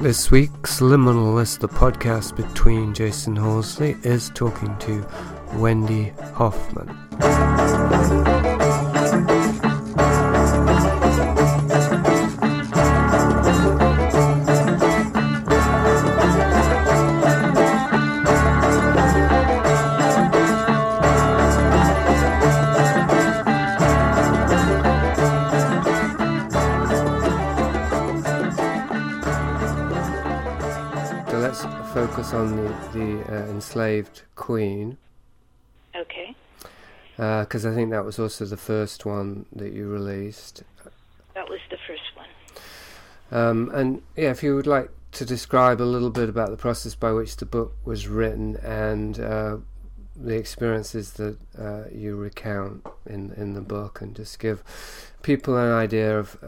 This week's Liminalist, the podcast between Jason Horsley, is talking to Wendy Hoffman. Focus on the enslaved queen. Okay. Because I think that was also the first one that you released. That was the first one. And yeah, if you would like to describe a little bit about the process by which the book was written and the experiences that you recount in the book, and just give people an idea of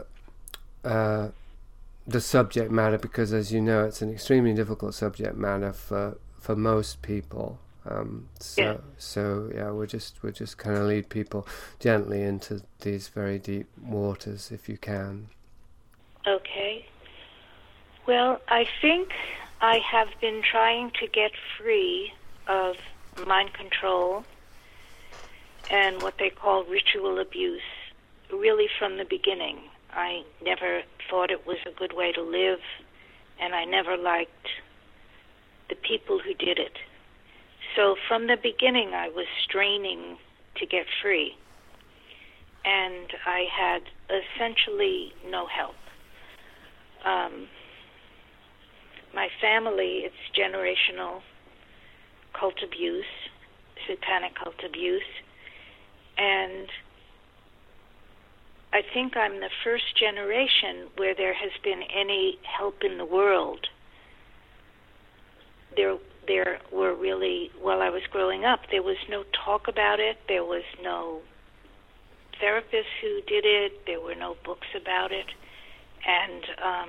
the subject matter, because as you know, it's an extremely difficult subject matter for most people. So we'll just kind of lead people gently into these very deep waters, if you can. Okay. Well, I think I have been trying to get free of mind control and what they call ritual abuse, really from the beginning. I never thought it was a good way to live, and I never liked the people who did it. So from the beginning, I was straining to get free, and I had essentially no help. My family, it's generational cult abuse, satanic cult abuse, and I think I'm the first generation where there has been any help in the world. There were really, while I was growing up, there was no talk about it. There was no therapist who did it. There were no books about it. And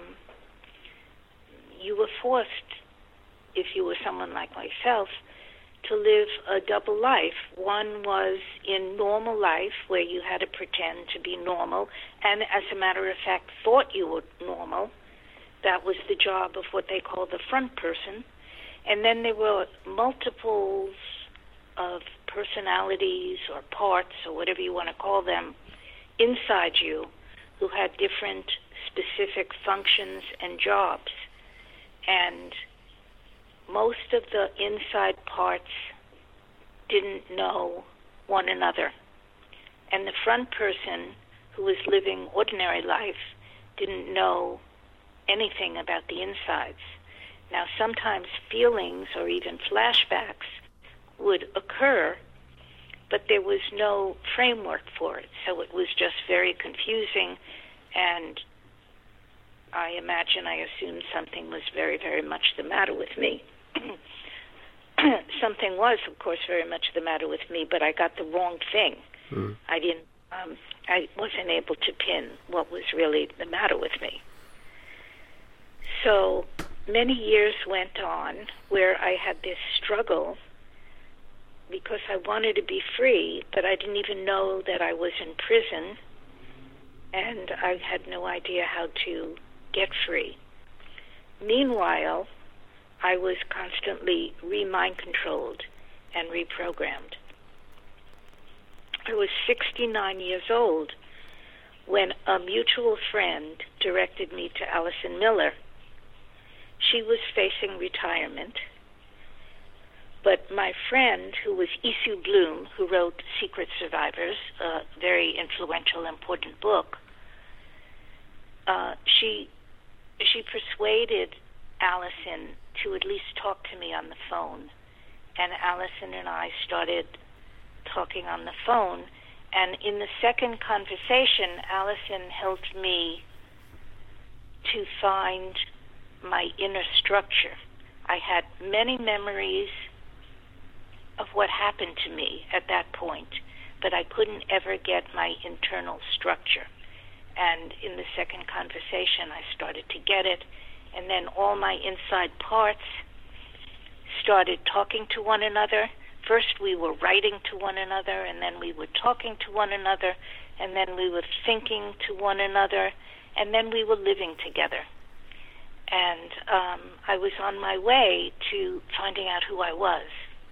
you were forced, if you were someone like myself, to live a double life. One was in normal life, where you had to pretend to be normal, and as a matter of fact, thought you were normal. That was the job of what they call the front person. And then there were multiples of personalities or parts, or whatever you want to call them, inside you, who had different specific functions and jobs. And most of the inside parts didn't know one another. And the front person, who was living ordinary life, didn't know anything about the insides. Now, sometimes feelings or even flashbacks would occur, but there was no framework for it. So it was just very confusing, and I assumed something was very, very much the matter with me. Something was, of course, very much the matter with me, but I got the wrong thing. I wasn't able to pin what was really the matter with me. So many years went on where I had this struggle because I wanted to be free, but I didn't even know that I was in prison, and I had no idea how to get free. Meanwhile, I was constantly mind controlled and reprogrammed. I was 69 years old when a mutual friend directed me to Allison Miller. She was facing retirement, but my friend, who was Isu Bloom, who wrote Secret Survivors, a very influential, important book, she persuaded Allison to at least talk to me on the phone. And Allison and I started talking on the phone. And in the second conversation, Allison helped me to find my inner structure. I had many memories of what happened to me at that point, but I couldn't ever get my internal structure. And in the second conversation, I started to get it. And then all my inside parts started talking to one another. First we were writing to one another, and then we were talking to one another, and then we were thinking to one another, and then we were living together. And I was on my way to finding out who I was.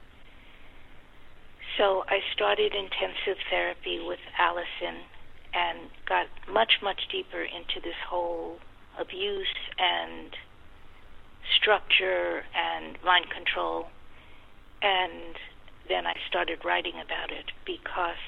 So I started intensive therapy with Allison and got much, much deeper into this whole abuse and structure and mind control. And then I started writing about it because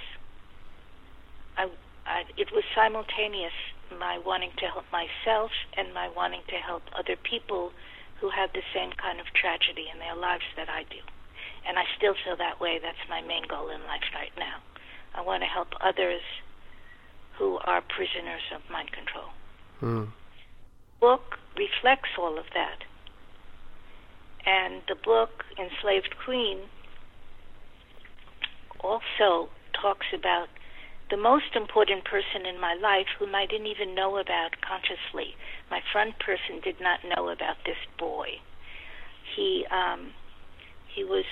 it was simultaneous, my wanting to help myself and my wanting to help other people who have the same kind of tragedy in their lives that I do. And I still feel that way. That's my main goal in life right now. I want to help others who are prisoners of mind control. The book reflects all of that. And the book, Enslaved Queen, also talks about the most important person in my life whom I didn't even know about consciously. My front person did not know about this boy. He was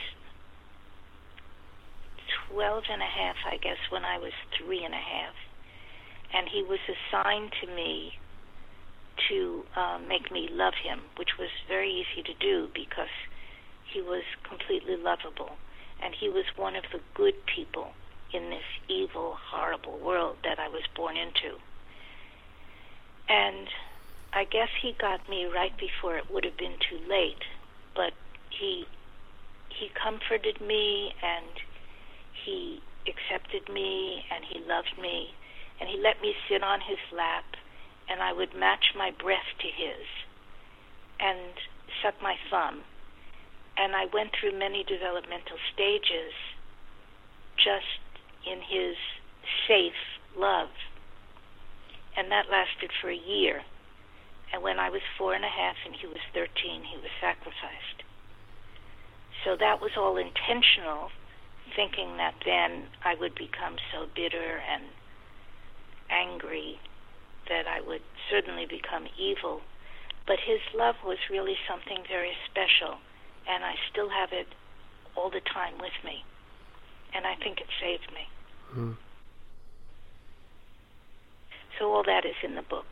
12 and a half, I guess, when I was 3 and a half. And he was assigned to me to make me love him, which was very easy to do because he was completely lovable. And he was one of the good people in this evil, horrible world that I was born into. And I guess he got me right before it would have been too late, but he comforted me, and he accepted me, and he loved me, and he let me sit on his lap, and I would match my breath to his and suck my thumb. And I went through many developmental stages just in his safe love. And that lasted for a year. And when I was 4 and a half and he was 13, he was sacrificed. So that was all intentional, thinking that then I would become so bitter and angry that I would certainly become evil. But his love was really something very special, and I still have it all the time with me. And I think it saved me. So all that is in the book.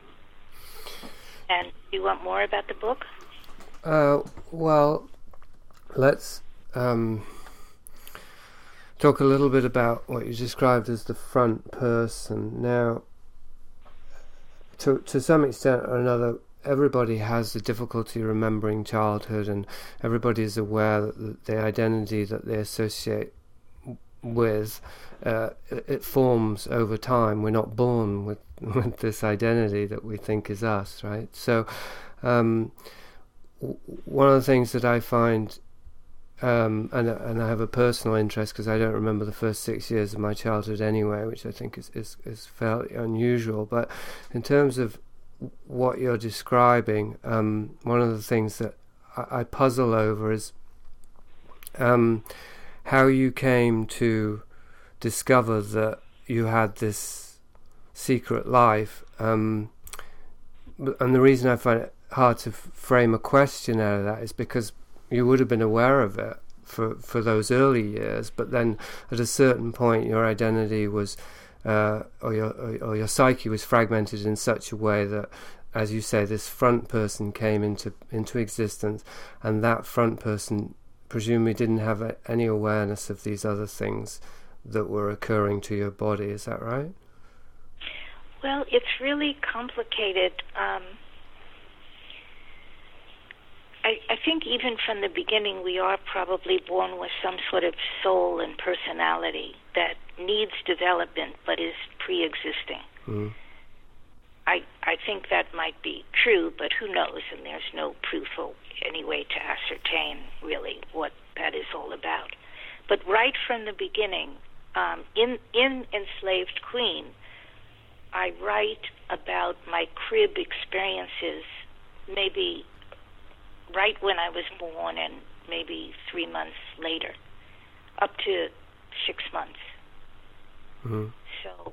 And do you want more about the book? Well, let's talk a little bit about what you described as the front person. Now, to some extent or another, everybody has the difficulty remembering childhood, and everybody is aware that the identity that they associate with it forms over time. We're not born with this identity that we think is us, right? So one of the things that I find, and I have a personal interest because I don't remember the first 6 years of my childhood anyway, which I think is fairly unusual, but in terms of what you're describing, one of the things that I puzzle over is how you came to discover that you had this secret life. And the reason I find it hard to frame a question out of that is because you would have been aware of it for those early years, but then at a certain point your identity was or your psyche was fragmented in such a way that, as you say, this front person came into existence, and that front person presumably didn't have any awareness of these other things that were occurring to your body. Is that right? Well, it's really complicated. I think even from the beginning we are probably born with some sort of soul and personality that needs development but is pre-existing. Mm. I think that might be true, but who knows, and there's no proof or any way to ascertain really what that is all about. But right from the beginning, in Enslaved Queen, I write about my crib experiences maybe right when I was born and maybe 3 months later, up to 6 months. Mm-hmm. So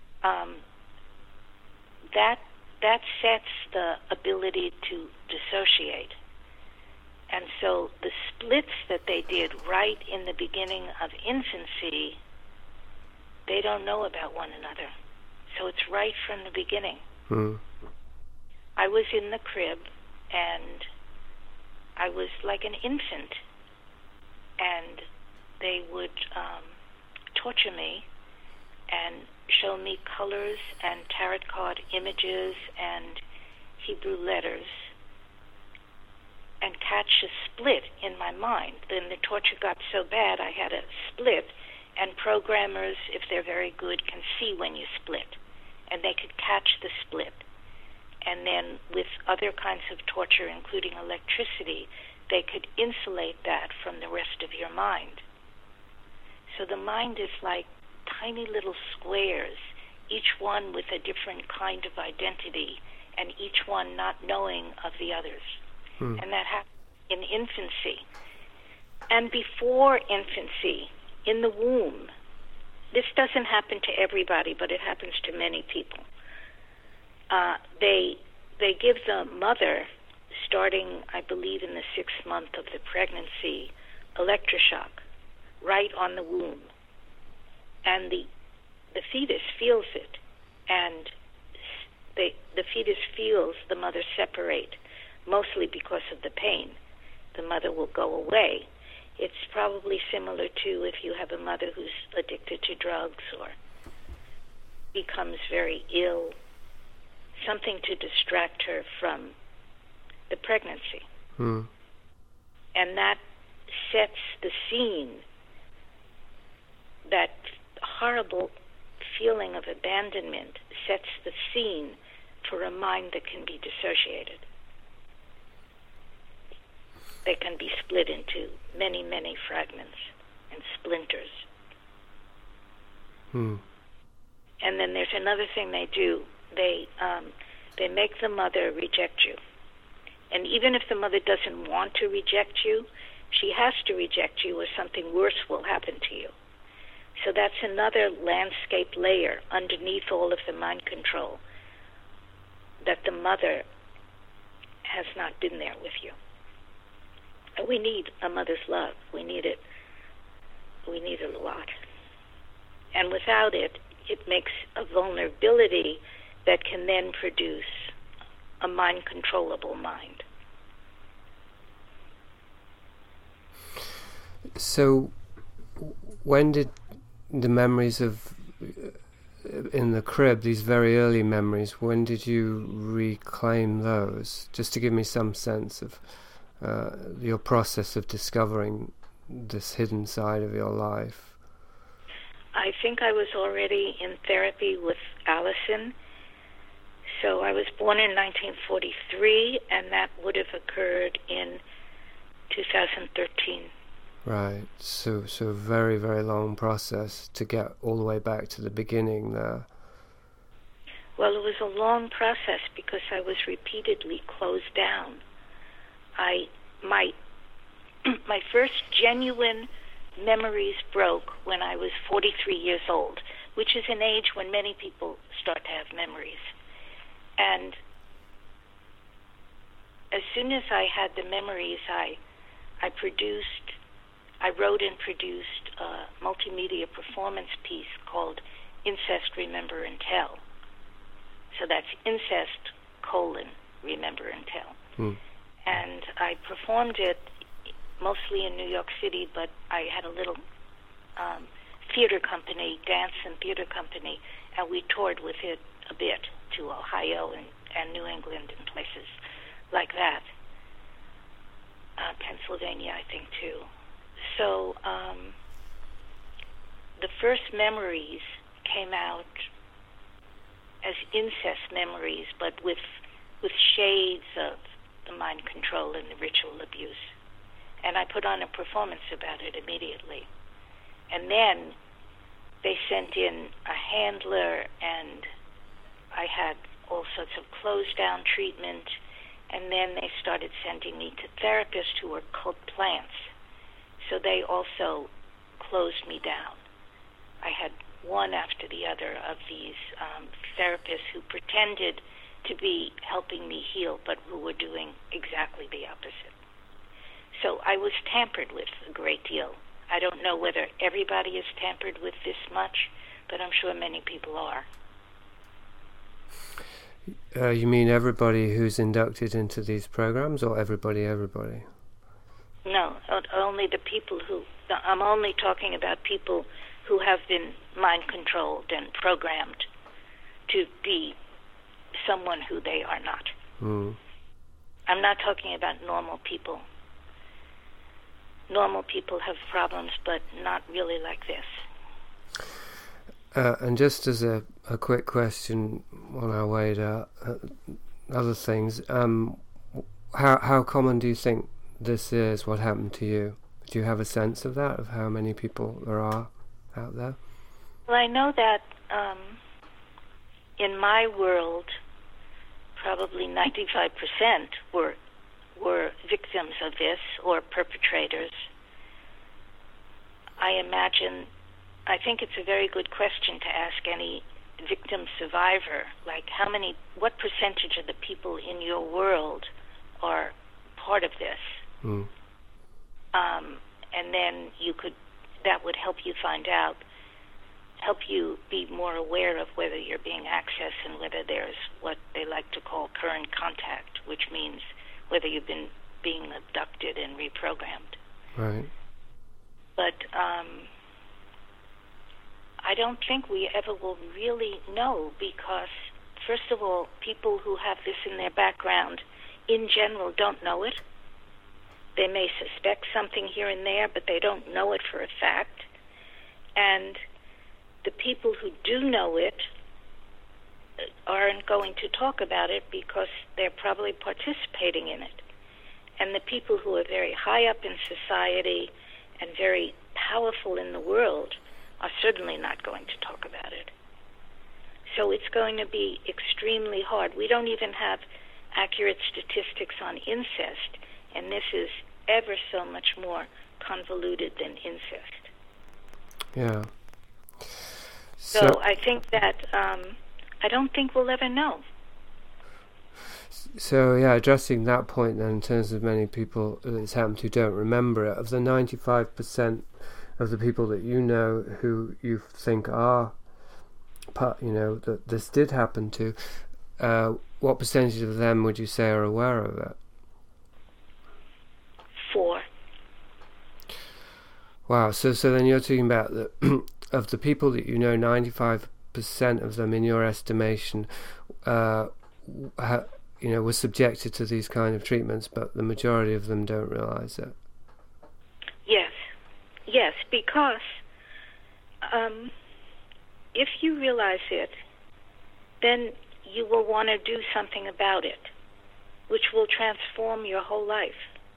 that sets the ability to dissociate. And so the splits that they did right in the beginning of infancy, they don't know about one another. So it's right from the beginning. Mm-hmm. I was in the crib, and I was like an infant, and they would torture me and show me colors and tarot card images and Hebrew letters and catch a split in my mind. Then the torture got so bad I had a split, and programmers, if they're very good, can see when you split, and they could catch the split. And then with other kinds of torture, including electricity, they could insulate that from the rest of your mind. So the mind is like tiny little squares, each one with a different kind of identity, and each one not knowing of the others. And that happens in infancy. And before infancy, in the womb, this doesn't happen to everybody, but it happens to many people. They give the mother, starting, I believe, in the 6th month of the pregnancy, electroshock right on the womb. And the fetus feels it, and the fetus feels the mother separate, mostly because of the pain. The mother will go away. It's probably similar to if you have a mother who's addicted to drugs or becomes very ill, something to distract her from the pregnancy. And that sets the scene, that horrible feeling of abandonment sets the scene for a mind that can be dissociated. They can be split into many, many fragments and splinters. And then there's another thing they do. They make the mother reject you. And even if the mother doesn't want to reject you, she has to reject you or something worse will happen to you. So that's another landscape layer underneath all of the mind control, that the mother has not been there with you. We need a mother's love. We need it. We need it a lot. And without it, it makes a vulnerability that can then produce a mind-controllable mind. So when did the memories of in the crib, these very early memories, when did you reclaim those? Just to give me some sense of your process of discovering this hidden side of your life. I think I was already in therapy with Allison. So I was born in 1943, and that would have occurred in 2013. Right. So a very, very long process to get all the way back to the beginning there. Well, it was a long process because I was repeatedly closed down. My first genuine memories broke when I was 43 years old, which is an age when many people start to have memories. And as soon as I had the memories, I wrote and produced a multimedia performance piece called Incest, Remember and Tell. So that's incest, remember and tell. And I performed it mostly in New York City, but I had a little theater company, dance and theater company, and we toured with it a bit to Ohio and New England and places like that. Pennsylvania, I think, too. So the first memories came out as incest memories, but with shades of the mind control and the ritual abuse. And I put on a performance about it immediately. And then they sent in a handler, and I had all sorts of closed-down treatment. And then they started sending me to therapists who were called plants. So they also closed me down. I had one after the other of these therapists who pretended to be helping me heal, but who were doing exactly the opposite. So I was tampered with a great deal. I don't know whether everybody is tampered with this much, but I'm sure many people are. You mean everybody who's inducted into these programs, or everybody? No, only the people who... I'm only talking about people who have been mind-controlled and programmed to be someone who they are not. Mm. I'm not talking about normal people. Normal people have problems, but not really like this. And just as a quick question on our way to other things, how common do you think this is, what happened to you? Do you have a sense of that, of how many people there are out there? Well, I know that in my world, probably 95% were victims of this or perpetrators. I think it's a very good question to ask any victim survivor, like what percentage of the people in your world are part of this? Mm. And then that would help you help you be more aware of whether you're being accessed and whether there's what they like to call current contact, which means whether you've been being abducted and reprogrammed. Right. But I don't think we ever will really know because, first of all, people who have this in their background in general don't know it. They may suspect something here and there, but they don't know it for a fact. And the people who do know it aren't going to talk about it because they're probably participating in it. And the people who are very high up in society and very powerful in the world are certainly not going to talk about it. So it's going to be extremely hard. We don't even have accurate statistics on incest, and this is ever so much more convoluted than incest. Yeah. So I think that I don't think we'll ever know. So yeah, addressing that point then, in terms of many people it's happened to don't remember it, of the 95% of the people that you know who you think are, that this did happen to, what percentage of them would you say are aware of it? 4. Wow. So then you're talking about of the people that you know, 95% of them, in your estimation, were subjected to these kind of treatments, but the majority of them don't realize it. Yes, because if you realize it, then you will want to do something about it, which will transform your whole life.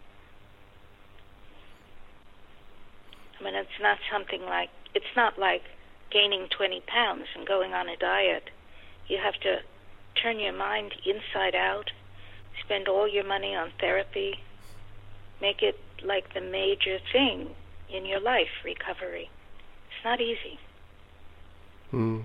I mean, it's not like gaining 20 pounds and going on a diet. You have to turn your mind inside out, spend all your money on therapy, make it like the major thing in your life, recovery. It's not easy. Mm.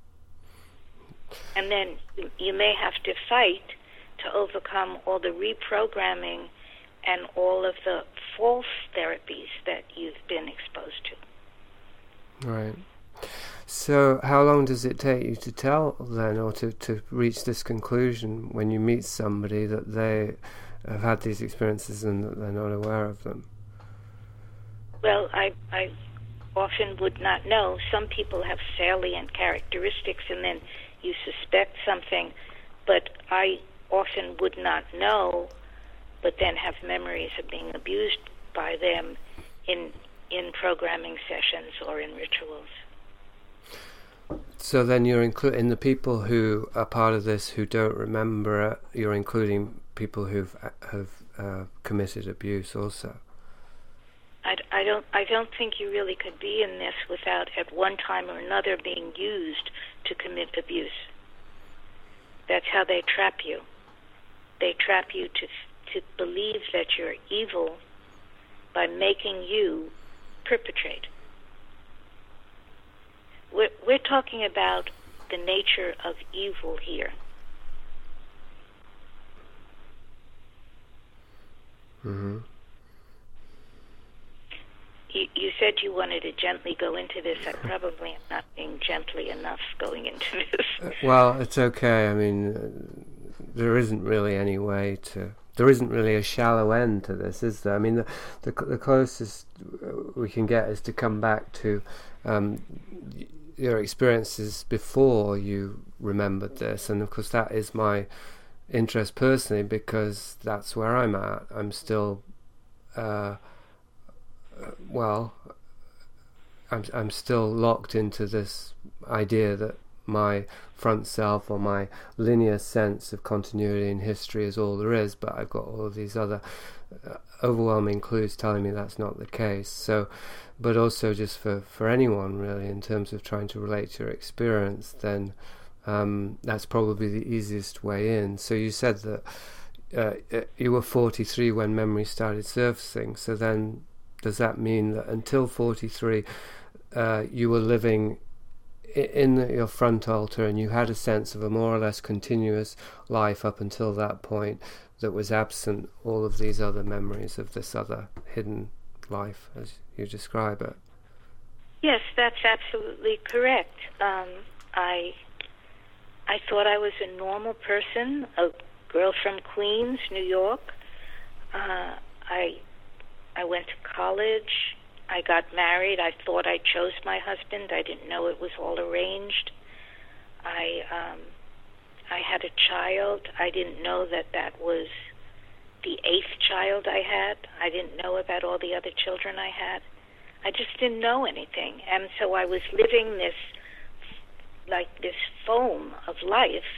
And then you may have to fight to overcome all the reprogramming and all of the false therapies that you've been exposed to. Right. So how long does it take you to tell then, or to reach this conclusion when you meet somebody that they have had these experiences and that they're not aware of them? Well, I often would not know. Some people have salient characteristics and then you suspect something, but I often would not know, but then have memories of being abused by them in programming sessions or in rituals. So then you're in the people who are part of this who don't remember it, you're including people who have committed abuse also. I don't think you really could be in this without at one time or another being used to commit abuse. That's how they trap you. They trap you to believe that you're evil by making you perpetrate. We're talking about the nature of evil here. Mm-hmm. You said you wanted to gently go into this. I probably am not being gently enough going into this. Well, it's okay. I mean, there isn't really any way to... There isn't really a shallow end to this, is there? I mean, the closest we can get is to come back to your experiences before you remembered this. And, of course, that is my interest personally, because that's where I'm at. I'm still... I'm still locked into this idea that my front self or my linear sense of continuity in history is all there is, but I've got all of these other overwhelming clues telling me that's not the case. So, but also just for anyone really, in terms of trying to relate to your experience, then that's probably the easiest way in. So you said that you were 43 when memories started surfacing, so then does that mean that until 43 you were living in your front altar and you had a sense of a more or less continuous life up until that point that was absent all of these other memories of this other hidden life, as you describe it? Yes, that's absolutely correct. I thought I was a normal person, a girl from Queens, New York. I went to college. I got married. I thought I chose my husband. I didn't know it was all arranged. I had a child. I didn't know that was the 8th child I had. I didn't know about all the other children I had. I just didn't know anything. And so I was living this foam of life,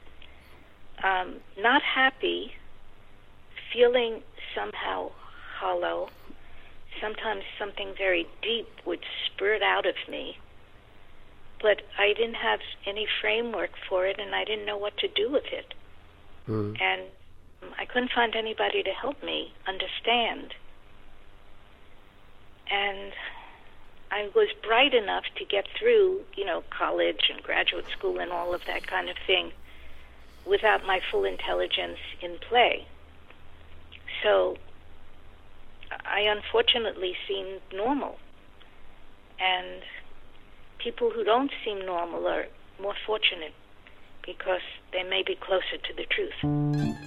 not happy, feeling somehow hollow. Sometimes something very deep would spurt out of me, but I didn't have any framework for it, and I didn't know what to do with it. And I couldn't find anybody to help me understand. And I was bright enough to get through, college and graduate school and all of that kind of thing without my full intelligence in play. So I unfortunately seemed normal. And people who don't seem normal are more fortunate because they may be closer to the truth.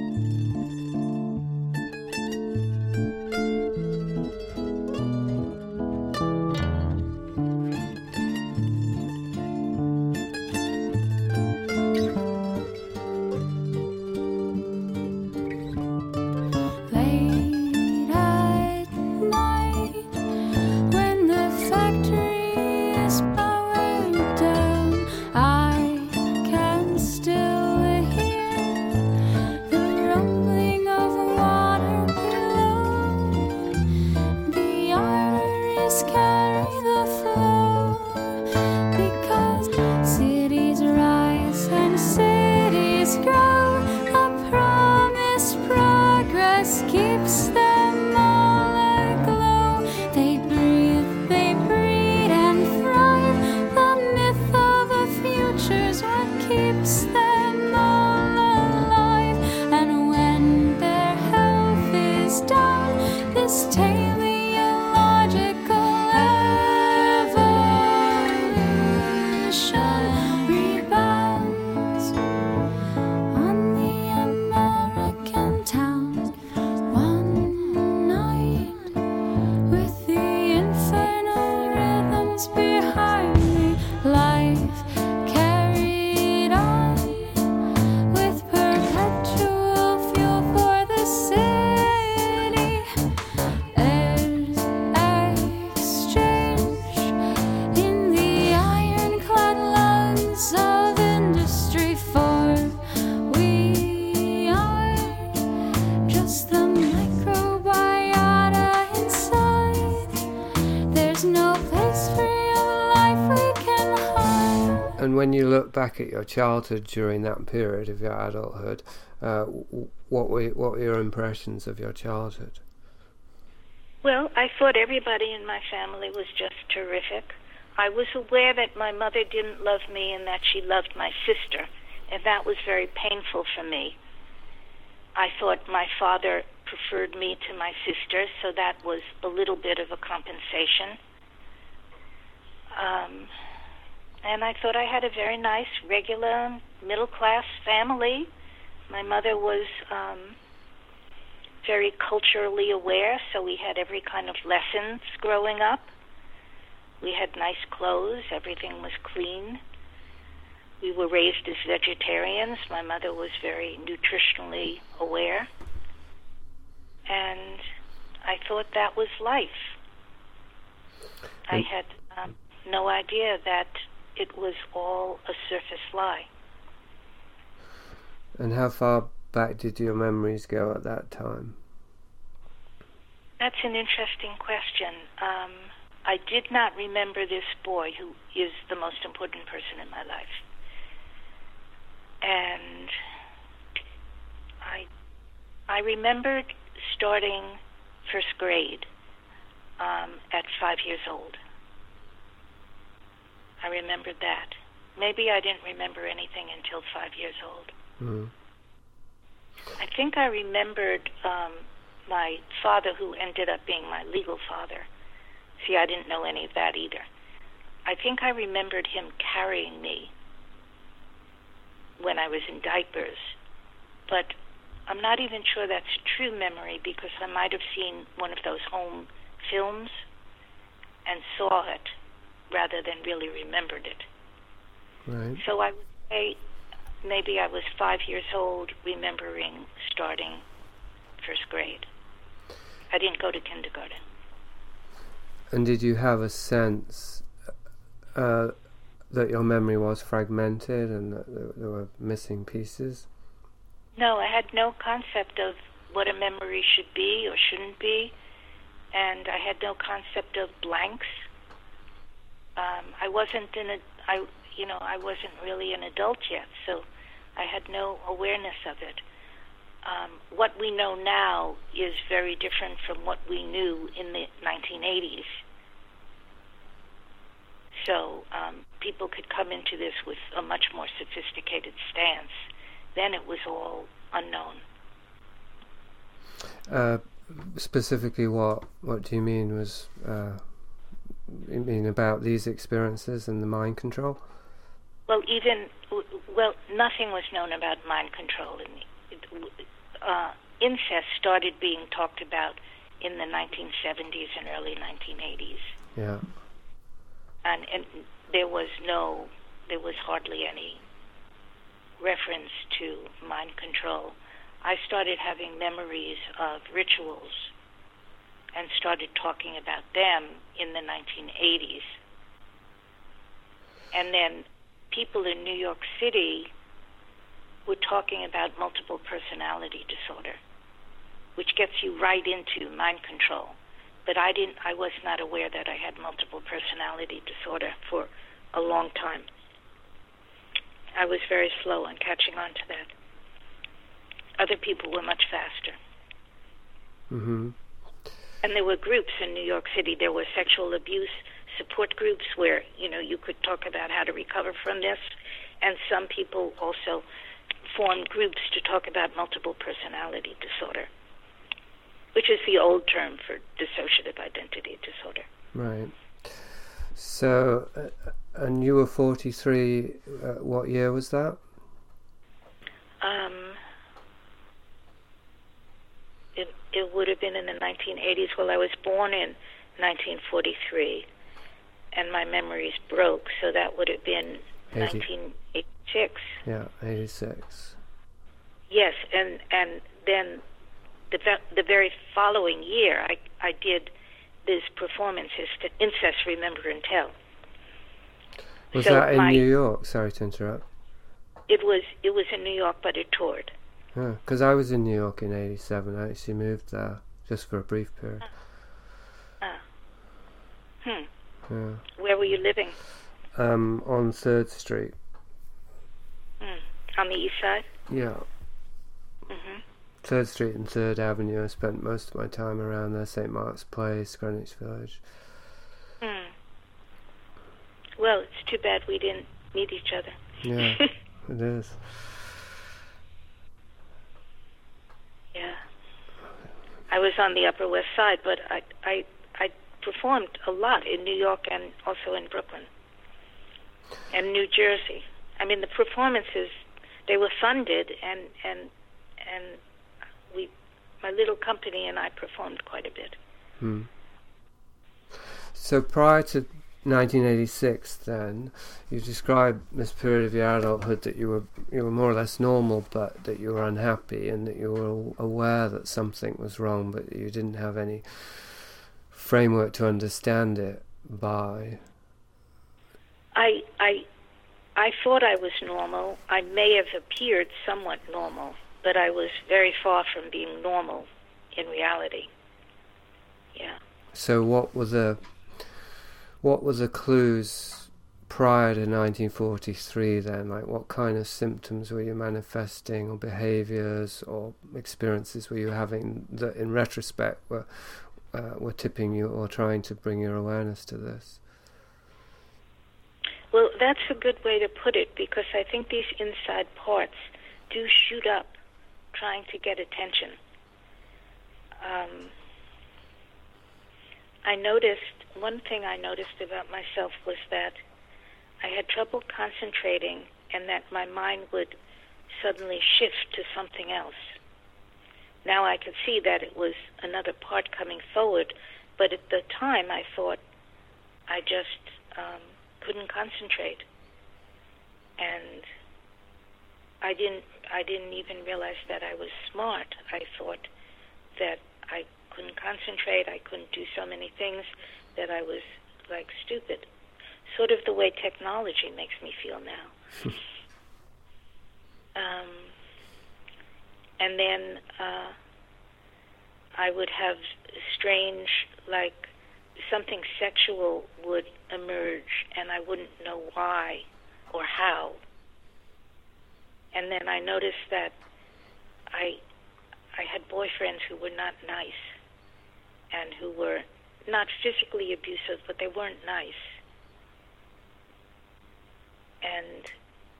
And when you look back at your childhood during that period of your adulthood, what were your impressions of your childhood? Well, I thought everybody in my family was just terrific. I was aware that my mother didn't love me and that she loved my sister, and that was very painful for me. I thought my father preferred me to my sister, so that was a little bit of a compensation. And I thought I had a very nice, regular, middle-class family. My mother was very culturally aware, so we had every kind of lessons growing up. We had nice clothes. Everything was clean. We were raised as vegetarians. My mother was very nutritionally aware. And I thought that was life. I had no idea that it was all a surface lie. And how far back did your memories go at that time? That's an interesting question. I did not remember this boy, who is the most important person in my life. And I remembered starting first grade at 5 years old. I remembered that. Maybe I didn't remember anything until 5 years old. Mm. I think I remembered my father, who ended up being my legal father. See, I didn't know any of that either. I think I remembered him carrying me when I was in diapers. But I'm not even sure that's a true memory, because I might have seen one of those home films and saw it rather than really remembered it. Right. So I would say maybe I was 5 years old, remembering starting first grade. I didn't go to kindergarten. And did you have a sense that your memory was fragmented and that there were missing pieces? No, I had no concept of what a memory should be or shouldn't be, and I had no concept of blanks. I wasn't I wasn't really an adult yet, so I had no awareness of it. What we know now is very different from what we knew in the 1980s. So people could come into this with a much more sophisticated stance. Then it was all unknown. Specifically, what do you mean was? You mean about these experiences and the mind control? Well, nothing was known about mind control. Incest started being talked about in the 1970s and early 1980s. Yeah. And there was hardly any reference to mind control. I started having memories of rituals and started talking about them in the 1980s. And then people in New York City were talking about multiple personality disorder, which gets you right into mind control. But I was not aware that I had multiple personality disorder for a long time. I was very slow on catching on to that. Other people were much faster. Mm-hmm. And there were groups in New York City. There were sexual abuse support groups where, you could talk about how to recover from this. And some people also formed groups to talk about multiple personality disorder, which is the old term for dissociative identity disorder. Right. So, and you were 43, what year was that? It would have been in the 1980s. Well, I was born in 1943, and my memories broke, so that would have been 1986. Yeah, 86. Yes, and then the very following year, I did this performance, Incest, Remember and Tell. Was that in New York? Sorry to interrupt. It was in New York, but it toured. Because I was in New York in 87. I actually moved there just for a brief period. Yeah. Where were you living? On 3rd Street. On the east side? Yeah. Mm-hmm. 3rd Street and 3rd Avenue. I spent most of my time around there. St. Mark's Place, Greenwich Village. Well, it's too bad we didn't meet each other. Yeah, it is. Yeah. I was on the Upper West Side, but I performed a lot in New York and also in Brooklyn and New Jersey. I mean, the performances, they were funded, and my little company and I performed quite a bit. Hmm. So prior to 1986, then, you described this period of your adulthood that you were more or less normal, but that you were unhappy and that you were aware that something was wrong, but you didn't have any framework to understand it by. I thought I was normal. I may have appeared somewhat normal, but I was very far from being normal in reality. Yeah. So what were the clues prior to 1943 then? Like, what kind of symptoms were you manifesting, or behaviors or experiences were you having that in retrospect were tipping you or trying to bring your awareness to this? Well, that's a good way to put it, because I think these inside parts do shoot up trying to get attention. One thing I noticed about myself was that I had trouble concentrating, and that my mind would suddenly shift to something else. Now I could see that it was another part coming forward, but at the time I thought I just couldn't concentrate, and I didn't even realize that I was smart. I thought that I couldn't concentrate, I couldn't do so many things, that I was like stupid. Sort of the way technology makes me feel now. And then I would have strange, like, something sexual would emerge, and I wouldn't know why or how. And then I noticed that I had boyfriends who were not nice, and who were not physically abusive, but they weren't nice. And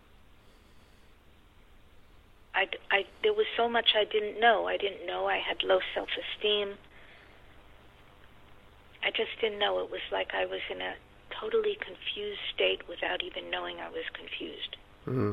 there was so much I didn't know. I didn't know I had low self-esteem. I just didn't know. It was like I was in a totally confused state without even knowing I was confused. Mm.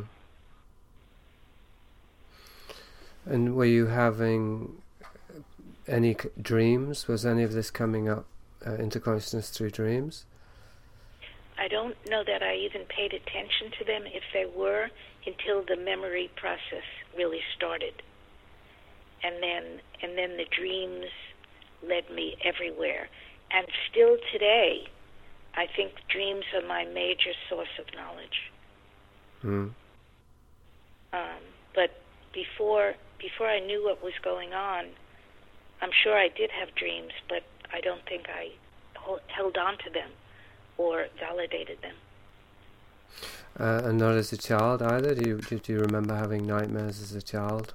And were you having any dreams? Was any of this coming up into consciousness through dreams? I don't know that I even paid attention to them, if they were, until the memory process really started. And then the dreams led me everywhere. And still today, I think dreams are my major source of knowledge. Mm. But before I knew what was going on, I'm sure I did have dreams, but I don't think I held on to them or validated them. And not as a child either? Did you remember having nightmares as a child?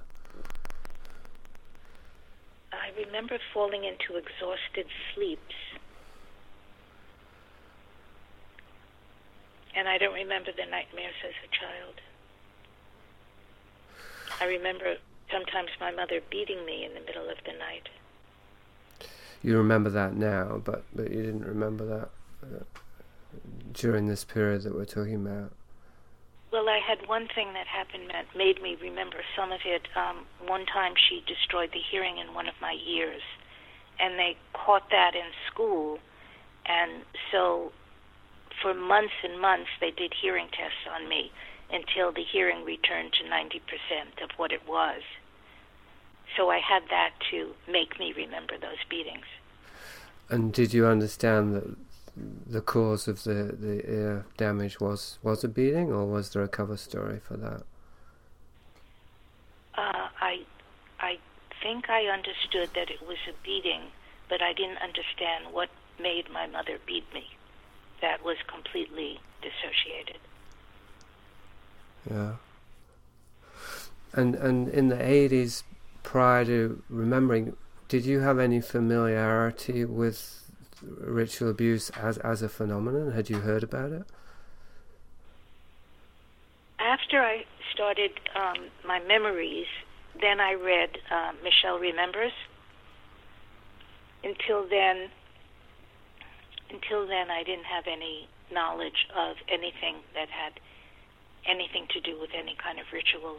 I remember falling into exhausted sleeps. And I don't remember the nightmares as a child. I remember sometimes my mother beating me in the middle of the night. You remember that now, but you didn't remember that during this period that we're talking about. Well, I had one thing that happened that made me remember some of it. One time she destroyed the hearing in one of my ears, and they caught that in school, and so for months and months they did hearing tests on me until the hearing returned to 90% of what it was. So I had that to make me remember those beatings. And did you understand that the cause of the ear damage was a beating, or was there a cover story for that? I think I understood that it was a beating, but I didn't understand what made my mother beat me. That was completely dissociated. Yeah. And in the 80s, prior to remembering, did you have any familiarity with ritual abuse as a phenomenon? Had you heard about it? After I started my memories, then I read Michelle Remembers, until then, I didn't have any knowledge of anything that had anything to do with any kind of rituals.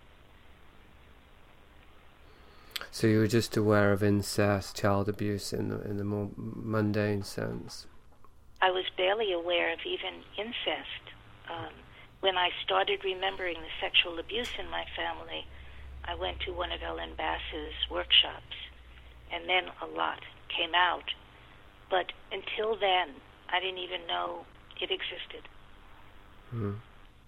So you were just aware of incest, child abuse in the more mundane sense? I was barely aware of even incest. When I started remembering the sexual abuse in my family, I went to one of Ellen Bass's workshops, and then a lot came out. But until then, I didn't even know it existed. Mm.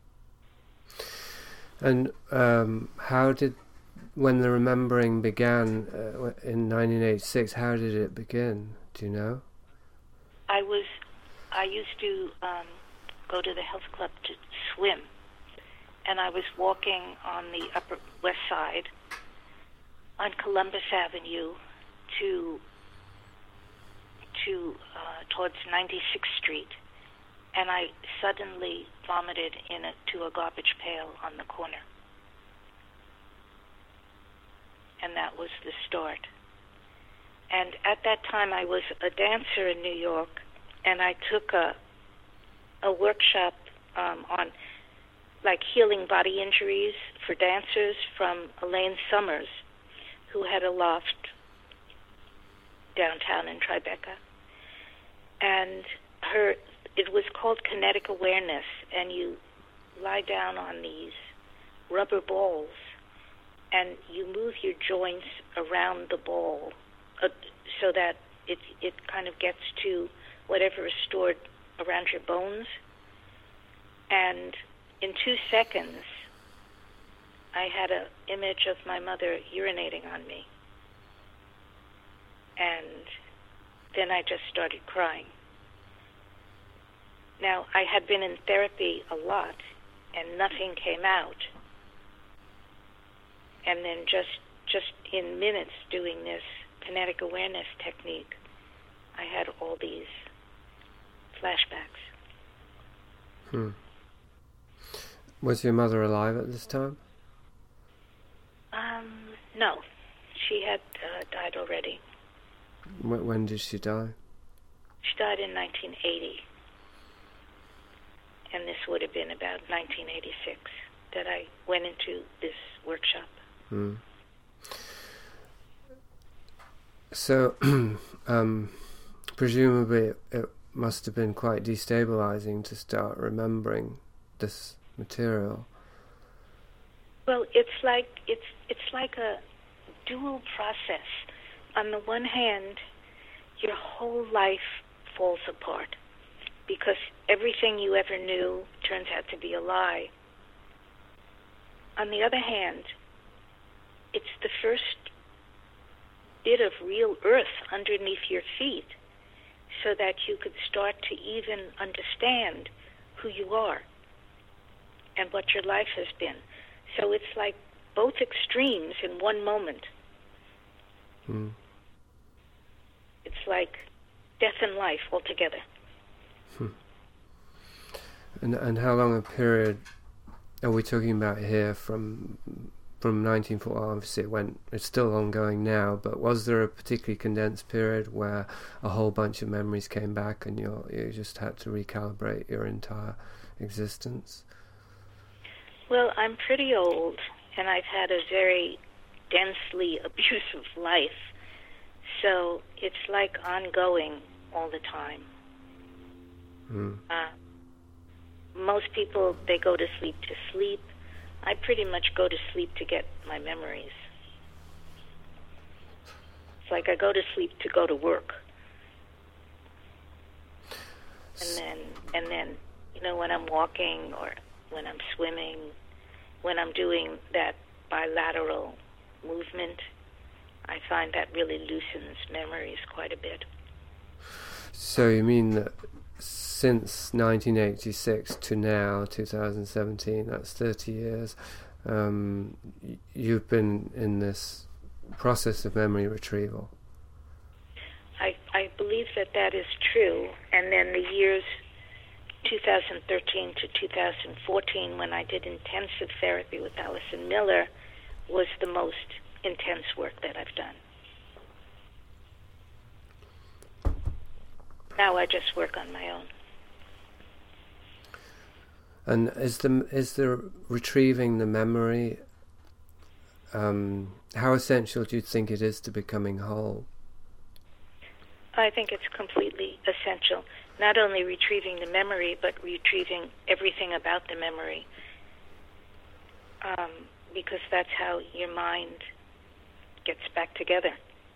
And how did, when the remembering began in 1986, how did it begin? Do you know? I used to go to the health club to swim, and I was walking on the Upper West Side on Columbus Avenue towards 96th Street, and I suddenly vomited into a garbage pail on the corner. And that was the start. And at that time, I was a dancer in New York, and I took a workshop on like healing body injuries for dancers from Elaine Summers, who had a loft downtown in Tribeca. And it was called kinetic awareness, and you lie down on these rubber balls, and you move your joints around the ball so that it kind of gets to whatever is stored around your bones. And in 2 seconds, I had an image of my mother urinating on me. And then I just started crying. Now, I had been in therapy a lot, and nothing came out. And then just in minutes doing this kinetic awareness technique, I had all these flashbacks. Was your mother alive at this time? No. She had died already. When did she die? She died in 1980. And this would have been about 1986 that I went into this workshop. So, presumably it must have been quite destabilizing to start remembering this material. Well, it's like a dual process. On the one hand, your whole life falls apart because everything you ever knew turns out to be a lie. On the other hand, it's the first bit of real earth underneath your feet so that you could start to even understand who you are and what your life has been. So it's like both extremes in one moment. It's like death and life altogether. And how long a period are we talking about here from 1940? Obviously, it's still ongoing now, but was there a particularly condensed period where a whole bunch of memories came back and you just had to recalibrate your entire existence? Well, I'm pretty old, and I've had a very densely abusive life, so it's like ongoing all the time. Most people, they go to sleep. I pretty much go to sleep to get my memories. It's like I go to sleep to go to work. And then, when I'm walking or when I'm swimming, when I'm doing that bilateral movement, I find that really loosens memories quite a bit. So you mean that since 1986 to now, 2017, that's 30 years, you've been in this process of memory retrieval? I believe that is true. And then the years 2013 to 2014, when I did intensive therapy with Allison Miller, was the most intense work that I've done. Now I just work on my own. And is the retrieving the memory, how essential do you think it is to becoming whole? I think it's completely essential. Not only retrieving the memory, but retrieving everything about the memory. Because that's how your mind gets back together.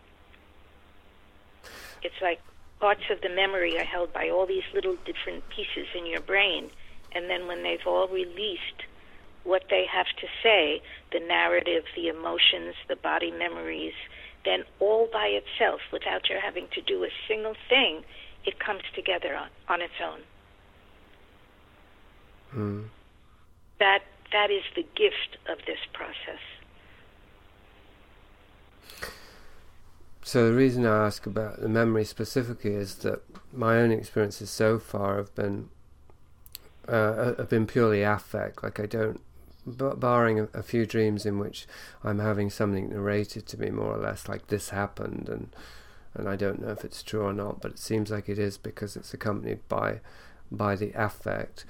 It's like parts of the memory are held by all these little different pieces in your brain, and then when they've all released what they have to say, the narrative, the emotions, the body memories, then all by itself, without your having to do a single thing, it comes together on its own. Mm. That is the gift of this process. So the reason I ask about the memory specifically is that my own experiences so far have been purely affect. Like I don't, barring a few dreams in which I'm having something narrated to me more or less, like this happened, and I don't know if it's true or not, but it seems like it is because it's accompanied by the affect.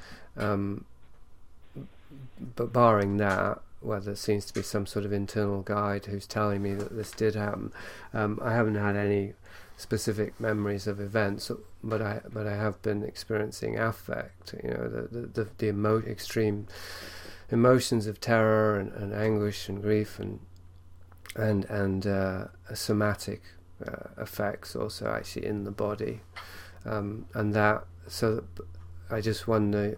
But barring that, where there seems to be some sort of internal guide who's telling me that this did happen, I haven't had any specific memories of events, but I have been experiencing affect. You know, the extreme emotions of terror and anguish and grief and somatic effects also actually in the body, and that. So I just wonder.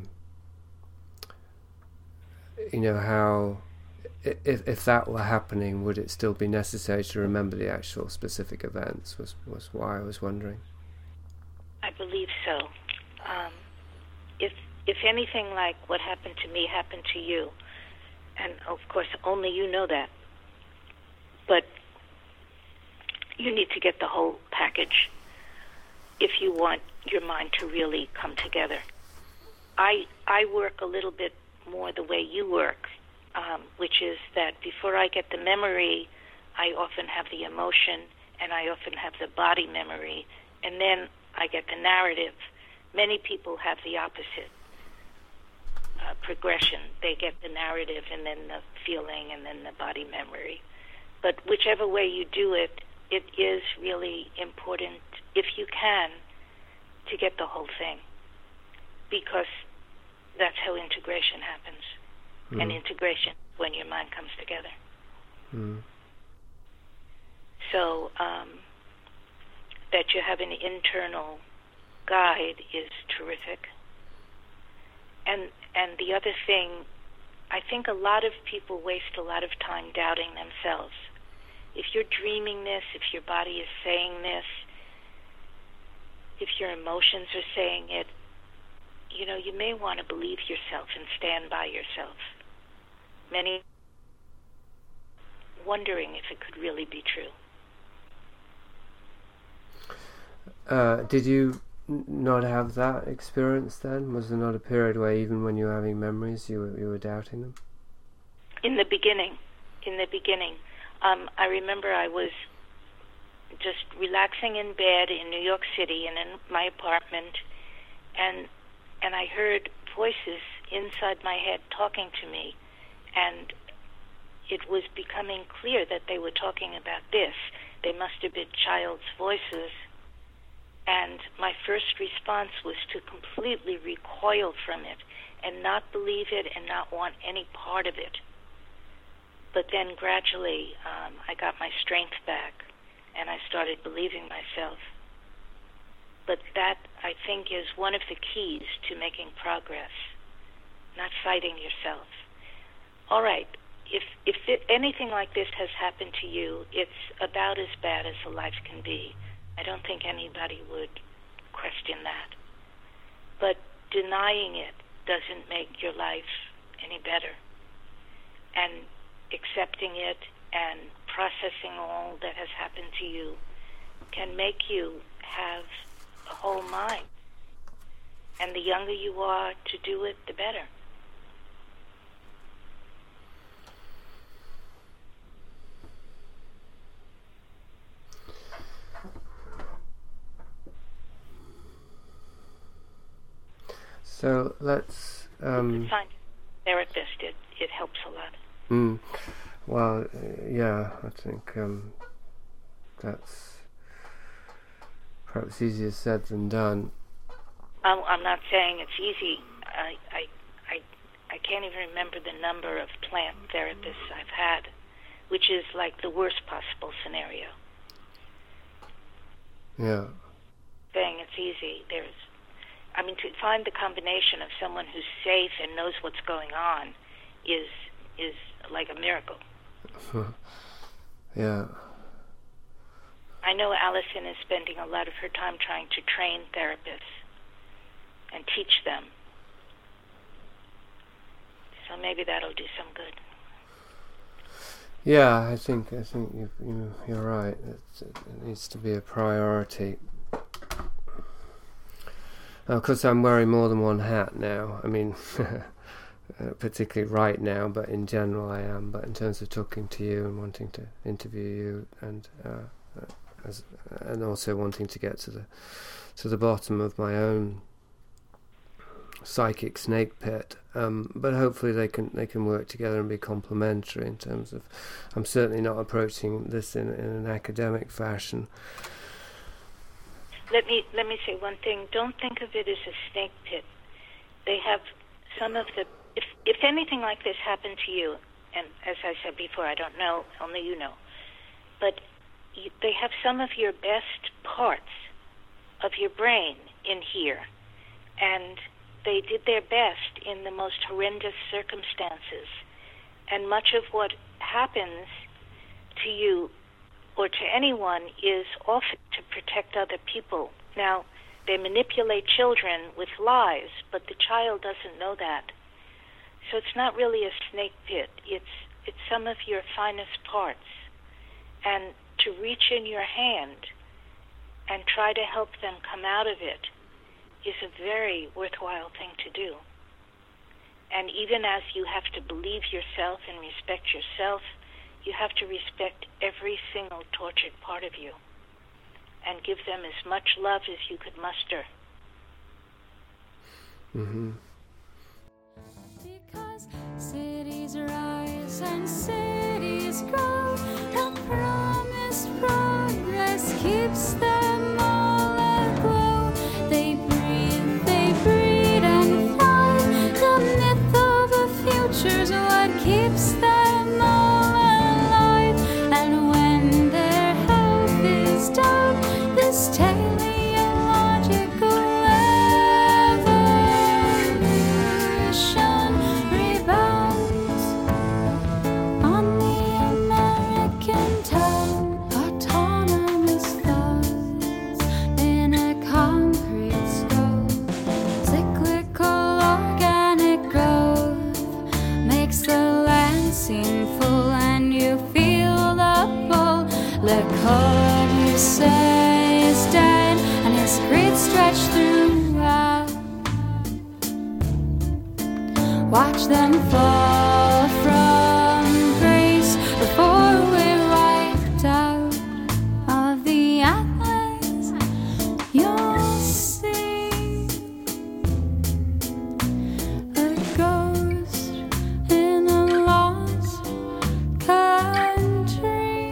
How, if that were happening, would it still be necessary to remember the actual specific events? Was why I was wondering. I believe so. If anything like what happened to me happened to you, and of course only you know that, but you need to get the whole package if you want your mind to really come together. I work a little bit more the way you work, which is that before I get the memory, I often have the emotion, and I often have the body memory, and then I get the narrative. Many people have the opposite progression. They get the narrative, and then the feeling, and then the body memory. But whichever way you do it, it is really important, if you can, to get the whole thing, because that's how integration happens. Mm. And integration is when your mind comes together. Mm. So that you have an internal guide is terrific. And the other thing, I think a lot of people waste a lot of time doubting themselves. If you're dreaming this, if your body is saying this, if your emotions are saying it, you may want to believe yourself and stand by yourself. Many wondering if it could really be true. Did you not have that experience then? Was there not a period where even when you were having memories, you were doubting them? In the beginning. I remember I was just relaxing in bed in New York City and in my apartment, and I heard voices inside my head talking to me, and it was becoming clear that they were talking about this. They must have been child's voices, and my first response was to completely recoil from it and not believe it and not want any part of it. But then gradually I got my strength back, and I started believing myself. But that, I think, is one of the keys to making progress, not fighting yourself. All right, if anything like this has happened to you, it's about as bad as a life can be. I don't think anybody would question that. But denying it doesn't make your life any better. And accepting it and processing all that has happened to you can make you have a whole mind. And the younger you are to do it, the better. So let's... find a therapist. It helps a lot. Well, yeah, I think that's perhaps easier said than done. I'm not saying it's easy. I can't even remember the number of plant therapists I've had, which is like the worst possible scenario. Yeah. Saying it's easy. To find the combination of someone who's safe and knows what's going on is like a miracle. Yeah. I know Allison is spending a lot of her time trying to train therapists and teach them. So maybe that'll do some good. Yeah, I think you're right. It needs to be a priority. Of course, I'm wearing more than one hat now. I mean, particularly right now, but in general I am. But in terms of talking to you and wanting to interview you, and also wanting to get to the bottom of my own psychic snake pit, but hopefully they can work together and be complementary in terms of. I'm certainly not approaching this in an academic fashion. Let me say one thing. Don't think of it as a snake pit. They have some of the. If anything like this happened to you, and as I said before, I don't know, only you know, but they have some of your best parts of your brain in here, and they did their best in the most horrendous circumstances. And much of what happens to you or to anyone is often to protect other people. Now, they manipulate children with lies, but the child doesn't know that. So it's not really a snake pit. It's some of your finest parts. And to reach in your hand and try to help them come out of it is a very worthwhile thing to do. And even as you have to believe yourself and respect yourself, you have to respect every single tortured part of you and give them as much love as you could muster. Mm-hmm. Because cities rise and cities grow, the promised progress keeps them all aglow. They breed and fly. The myth of a future's what keeps them all alive. And when their health is down, this teleological evolution rebounds on the American town. Autonomous thoughts in a concrete scope. Cyclical organic growth makes the land seem full, and you feel the pull. Le Corbusier is dead, and his greed stretched throughout. Watch them fall from grace before we're wiped out of the atlas. You'll see a ghost in a lost country.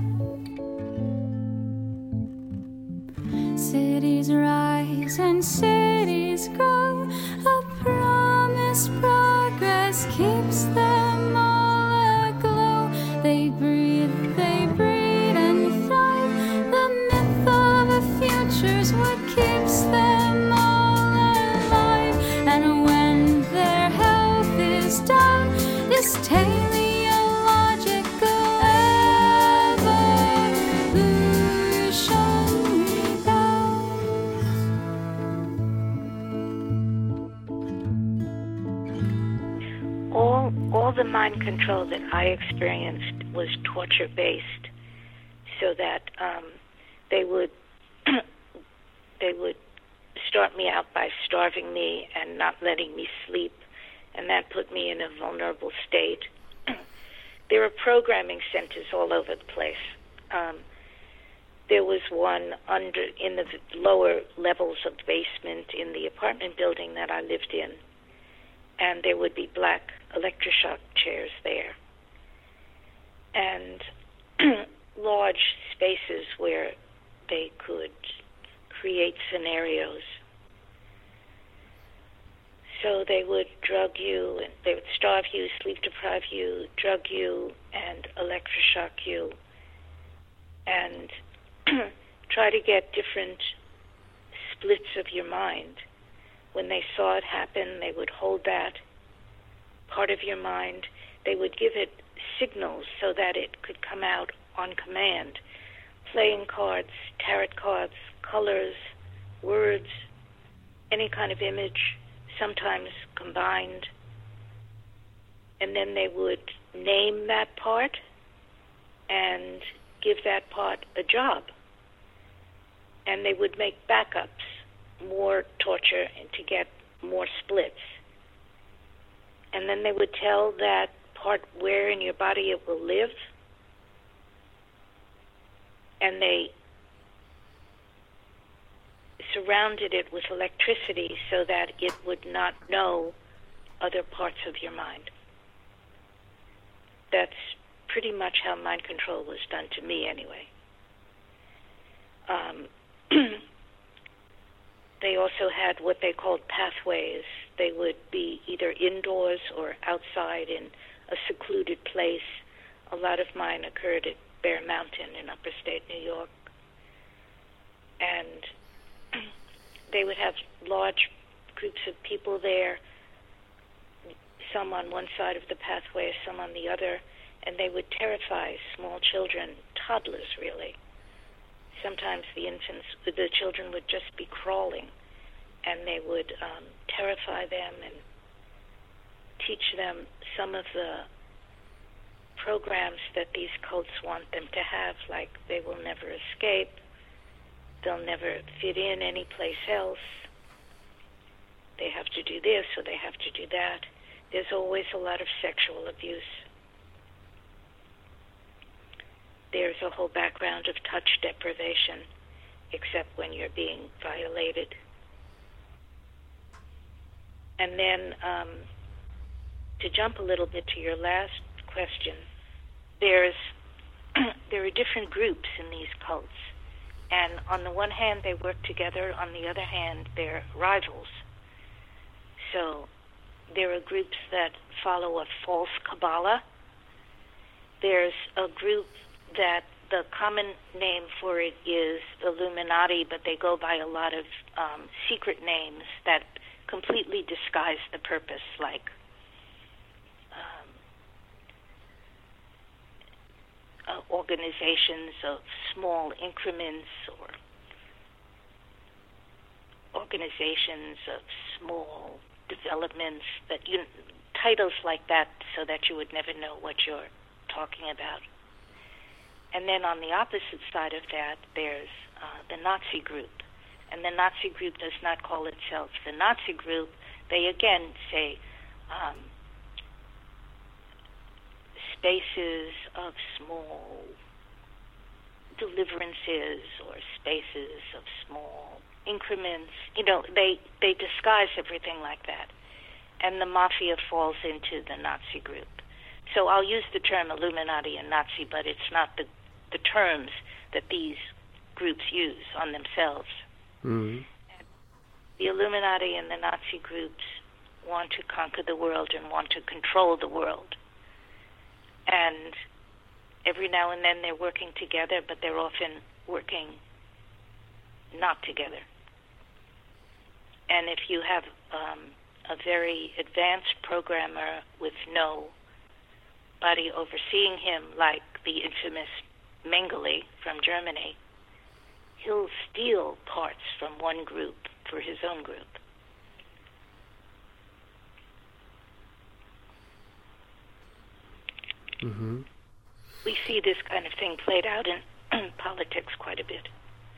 Cities rise and cities grow. A promised progress keeps them all aglow. They breathe and thrive. The myth of a future's what keeps them all alive. And when their health is down, this teleological evolution rebounds. All the mind control that I experienced was torture-based, so that they would start me out by starving me and not letting me sleep, and that put me in a vulnerable state. There are programming centers all over the place. There was one in the lower levels of the basement in the apartment building that I lived in, and there would be black electroshock chairs there, and large spaces where they could create scenarios. So they would drug you, and they would starve you, sleep deprive you, drug you, and electroshock you, and try to get different splits of your mind. When they saw it happen, they would hold that part of your mind. They would give it signals so that it could come out on command. Playing cards, tarot cards, colors, words, any kind of image, sometimes combined. And then they would name that part and give that part a job. And they would make backups, more torture, and to get more splits. And then they would tell that part where in your body it will live. And they surrounded it with electricity so that it would not know other parts of your mind. That's pretty much how mind control was done to me anyway. They also had what they called pathways. They would be either indoors or outside in a secluded place. A lot of mine occurred at Bear Mountain in upper state New York. And they would have large groups of people there, some on one side of the pathway, some on the other, and they would terrify small children, toddlers really. Sometimes the children would just be crawling, and they would terrify them and teach them some of the programs that these cults want them to have, like they will never escape, they'll never fit in any place else, they have to do this or they have to do that. There's always a lot of sexual abuse. There's a whole background of touch deprivation, except when you're being violated. And then, to jump a little bit to your last question, there are different groups in these cults. And on the one hand, they work together. On the other hand, they're rivals. So there are groups that follow a false Kabbalah. There's a group that the common name for it is Illuminati, but they go by a lot of secret names that completely disguise the purpose, like organizations of small increments or organizations of small developments, titles like that, so that you would never know what you're talking about. And then on the opposite side of that, there's the Nazi group. And the Nazi group does not call itself the Nazi group. They again say spaces of small deliverances or spaces of small increments. They disguise everything like that. And the mafia falls into the Nazi group. So I'll use the term Illuminati and Nazi, but it's not the terms that these groups use on themselves. Mm-hmm. The Illuminati and the Nazi groups want to conquer the world and want to control the world. And every now and then they're working together, but they're often working not together. And if you have a very advanced programmer with nobody overseeing him, like the infamous Mengele from Germany, he'll steal parts from one group for his own group. Mm-hmm. We see this kind of thing played out in politics quite a bit.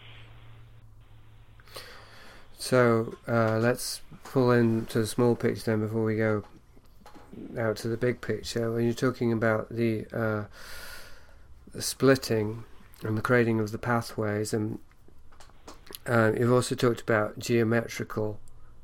So let's pull into the small picture then before we go out to the big picture. When you're talking about the splitting, and the creating of the pathways. And you've also talked about geometrical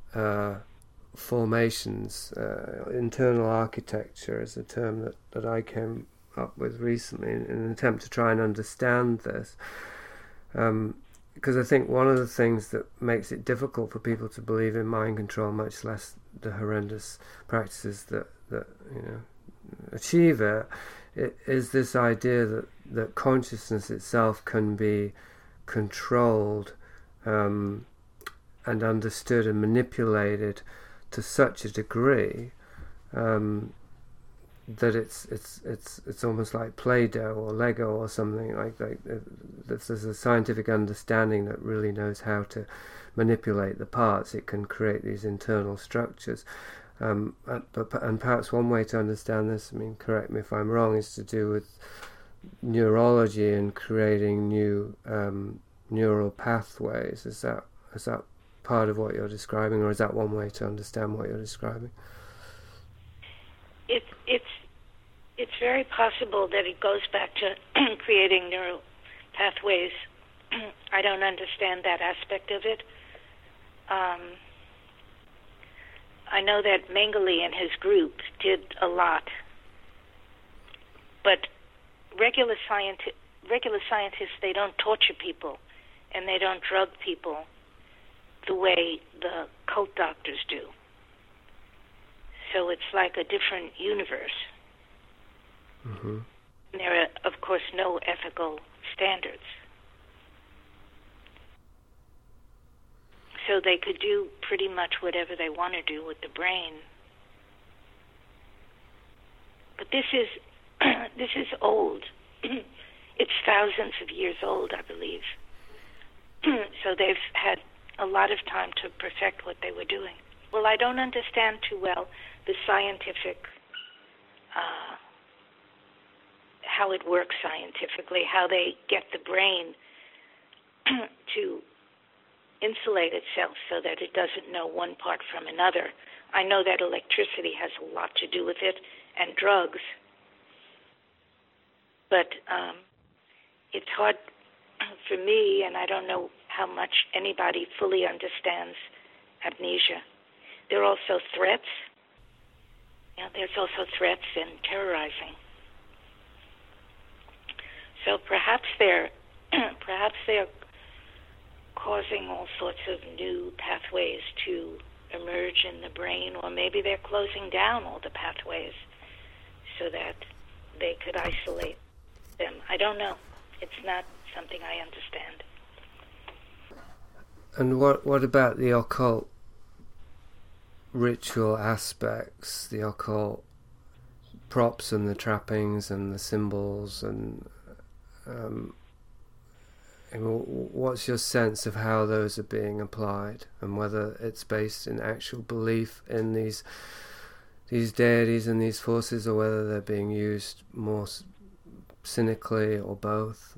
formations. Internal architecture is a term that I came up with recently in an attempt to try and understand this. Because I think one of the things that makes it difficult for people to believe in mind control, much less the horrendous practices that achieve it, is this idea that consciousness itself can be controlled and understood and manipulated to such a degree that it's almost like Play-Doh or Lego or something like that. There's a scientific understanding that really knows how to manipulate the parts. It can create these internal structures. And perhaps one way to understand this, I mean, correct me if I'm wrong, is to do with neurology and creating new neural pathways. Is that part of what you're describing, or is that one way to understand what you're describing? It's very possible that it goes back to creating neural pathways. I don't understand that aspect of it. I know that Mengele and his group did a lot, but regular scientists, they don't torture people and they don't drug people the way the cult doctors do. So it's like a different universe. Mm-hmm. There are, of course, no ethical standards. So they could do pretty much whatever they want to do with the brain. But this is old. It's thousands of years old, I believe. So they've had a lot of time to perfect what they were doing. Well, I don't understand too well the scientific, how it works scientifically, how they get the brain to insulate itself so that it doesn't know one part from another. I know that electricity has a lot to do with it, and drugs, but it's hard for me, and I don't know how much anybody fully understands amnesia. There are also threats. There's also threats and terrorizing. So perhaps they're causing all sorts of new pathways to emerge in the brain, or maybe they're closing down all the pathways so that they could isolate them. I don't know. It's not something I understand. And what about the occult ritual aspects, the occult props and the trappings and the symbols, and what's your sense of how those are being applied, and whether it's based in actual belief in these deities and these forces, or whether they're being used more cynically, or both?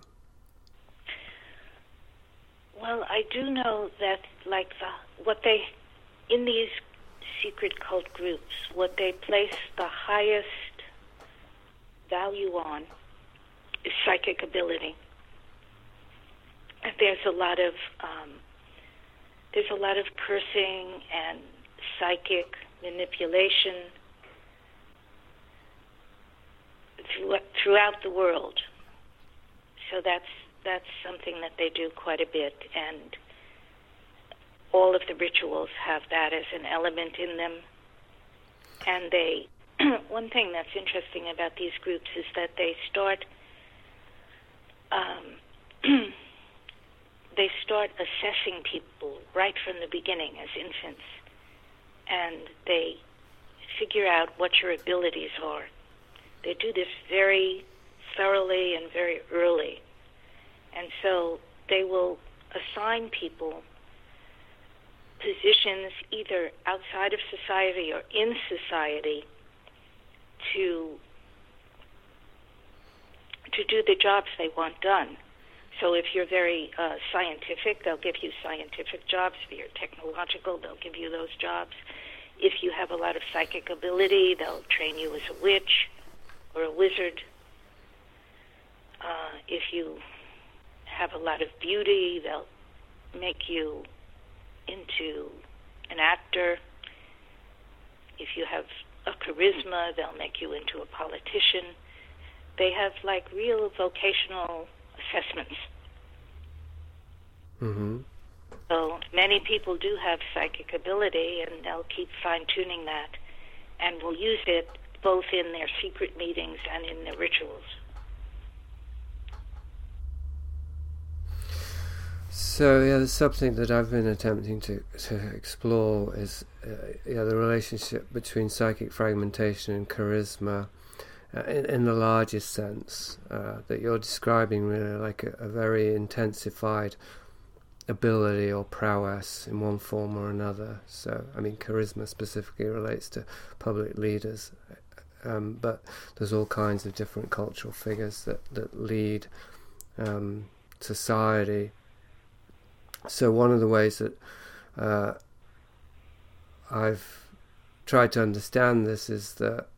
Well, I do know that, like, in these secret cult groups, what they place the highest value on is psychic ability. There's a lot of cursing and psychic manipulation throughout the world. So that's something that they do quite a bit, and all of the rituals have that as an element in them. And they, one thing that's interesting about these groups is that they start assessing people right from the beginning as infants, and they figure out what your abilities are. They do this very thoroughly and very early. And so they will assign people positions either outside of society or in society to do the jobs they want done. So if you're very scientific, they'll give you scientific jobs. If you're technological, they'll give you those jobs. If you have a lot of psychic ability, they'll train you as a witch or a wizard. If you have a lot of beauty, they'll make you into an actor. If you have a charisma, they'll make you into a politician. They have like real vocational assessments. Mm-hmm. So many people do have psychic ability, and they'll keep fine-tuning that, and will use it both in their secret meetings and in their rituals. So yeah, there's something that I've been attempting to explore is the relationship between psychic fragmentation and charisma in the largest sense that you're describing, really like a very intensified ability or prowess in one form or another. So I mean, charisma specifically relates to public leaders, but there's all kinds of different cultural figures that lead society. So one of the ways that I've tried to understand this is that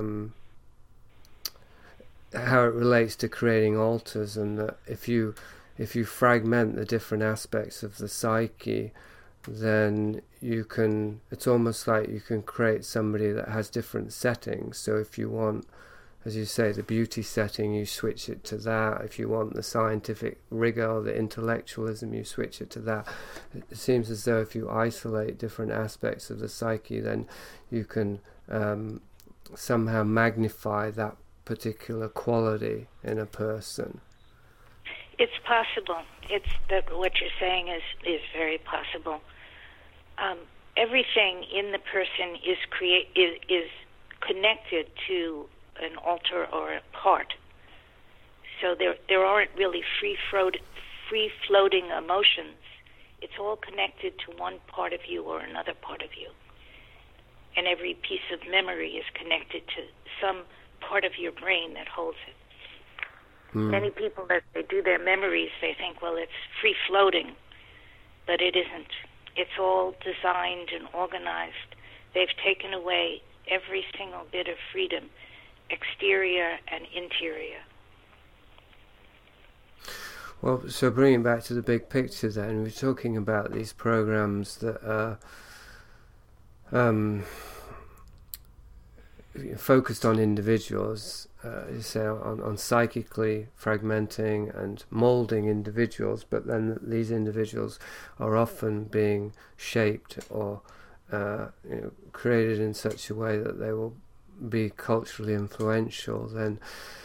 how it relates to creating altars, and that if you fragment the different aspects of the psyche, then it's almost like you can create somebody that has different settings. So if you want, as you say, the beauty setting, you switch it to that. If you want the scientific rigor or the intellectualism, you switch it to that. It seems as though if you isolate different aspects of the psyche, then you can somehow magnify that particular quality in a person. It's possible. It's that what you're saying is very possible. Everything in the person is connected to an altar or a part. So there aren't really free-floating emotions. It's all connected to one part of you or another part of you. And every piece of memory is connected to some part of your brain that holds it. Many people, as they do their memories, they think, well, it's free-floating, but it isn't. It's all designed and organized. They've taken away every single bit of freedom, exterior and interior. Well, so bringing back to the big picture then, we're talking about these programs that are focused on individuals, you say, on psychically fragmenting and moulding individuals, but then these individuals are often being shaped or created in such a way that they will be culturally influential. Then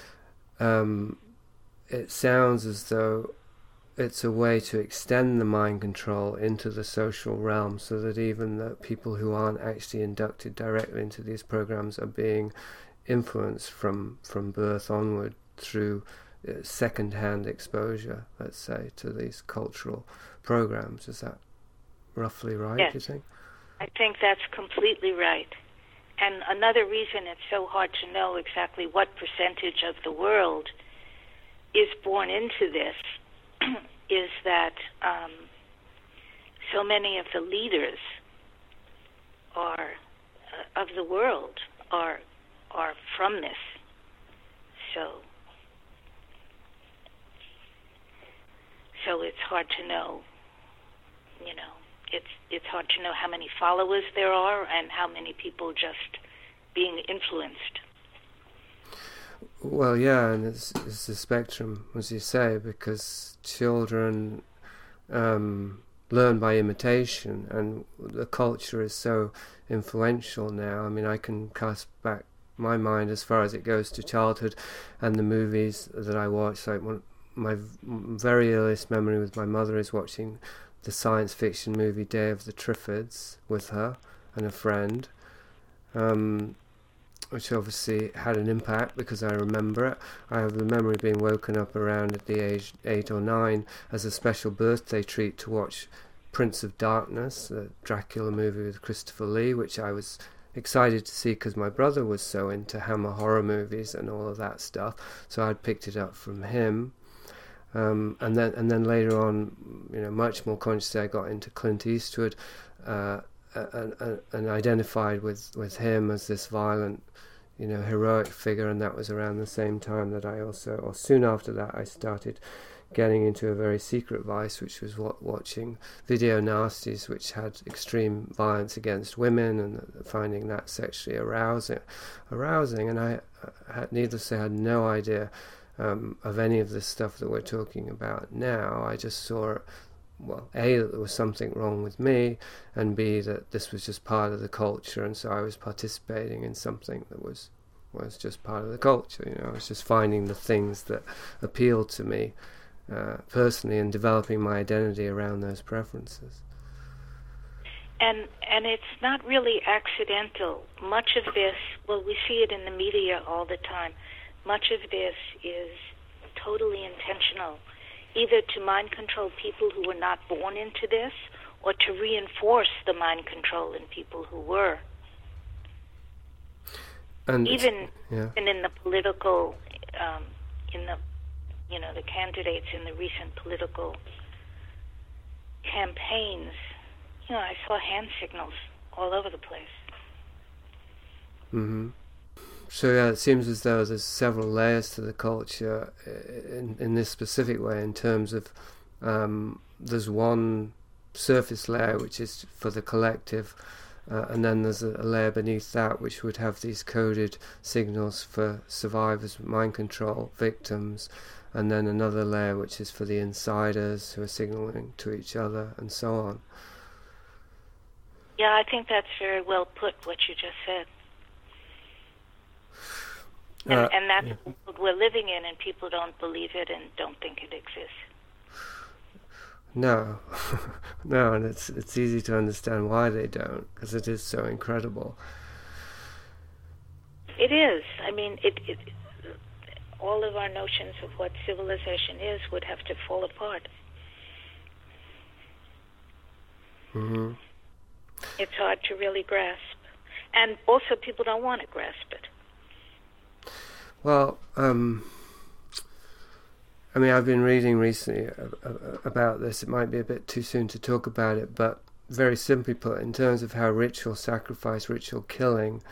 it sounds as though it's a way to extend the mind control into the social realm, so that even the people who aren't actually inducted directly into these programs are being influenced from birth onward through second-hand exposure, let's say, to these cultural programs. Is that roughly right, yes, do you think? I think that's completely right. And another reason it's so hard to know exactly what percentage of the world is born into this is that so many of the leaders of the world are from this. So it's hard to know. It's hard to know how many followers there are and how many people just being influenced. Well, yeah, and it's a spectrum, as you say, because children learn by imitation, and the culture is so influential now. I mean, I can cast back my mind as far as it goes to childhood and the movies that I watched. Like my very earliest memory with my mother is watching the science fiction movie Day of the Triffids with her and a friend, which obviously had an impact because I remember it. I have the memory of being woken up around at the age 8 or 9 as a special birthday treat to watch Prince of Darkness, the Dracula movie with Christopher Lee, which I was excited to see because my brother was so into Hammer horror movies and all of that stuff, so I'd picked it up from him. And then later on, much more consciously, I got into Clint Eastwood and identified with him as this violent, heroic figure. And that was around the same time that I also, or soon after that, I started getting into a very secret vice, which was watching video nasties, which had extreme violence against women, and finding that sexually arousing. And I had, needless to say, had no idea of any of the stuff that we're talking about now. I just saw, well, A, that there was something wrong with me, and B, that this was just part of the culture, and so I was participating in something that was just part of the culture. You know, I was just finding the things that appealed to me personally, and developing my identity around those preferences. And it's not really accidental. Much of this, well, we see it in the media all the time. Much of this is totally intentional, either to mind control people who were not born into this, or to reinforce the mind control in people who were. And even in the political, the candidates in the recent political campaigns, I saw hand signals all over the place. Mm-hmm. So it seems as though there's several layers to the culture in this specific way, in terms of there's one surface layer which is for the collective, and then there's a layer beneath that which would have these coded signals for survivors, mind control, victims, and then another layer which is for the insiders who are signaling to each other, and so on. Yeah, I think that's very well put, what you just said. And that's what we're living in, and people don't believe it and don't think it exists. No, and it's easy to understand why they don't, because it is so incredible. It is. I mean, all of our notions of what civilization is would have to fall apart. Mm-hmm. It's hard to really grasp. And also people don't want to grasp it. Well, I mean, I've been reading recently about this. It might be a bit too soon to talk about it, but very simply put, in terms of how ritual sacrifice, ritual killing,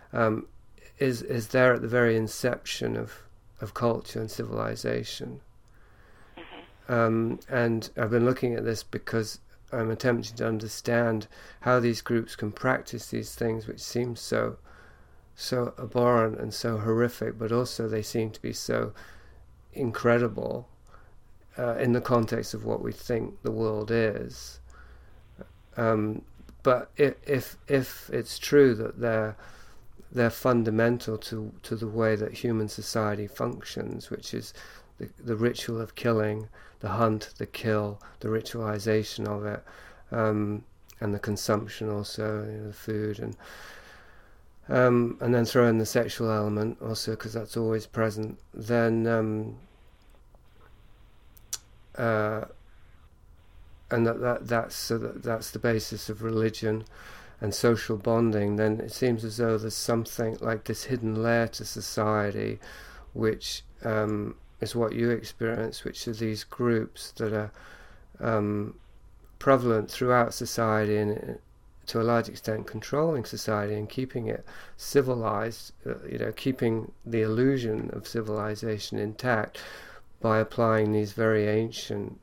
is there at the very inception of culture and civilization. Mm-hmm. And I've been looking at this because I'm attempting to understand how these groups can practice these things, which seem so abhorrent and so horrific, but also they seem to be so incredible in the context of what we think the world is. But if it's true that they're fundamental to the way that human society functions, which is the ritual of killing, the hunt, the kill, the ritualization of it, and the consumption also, the food, and then throw in the sexual element also, because that's always present, then and that's the basis of religion and social bonding, then it seems as though there's something like this hidden layer to society, which is what you experience, which are these groups that are prevalent throughout society and to a large extent controlling society and keeping it civilized, keeping the illusion of civilization intact by applying these very ancient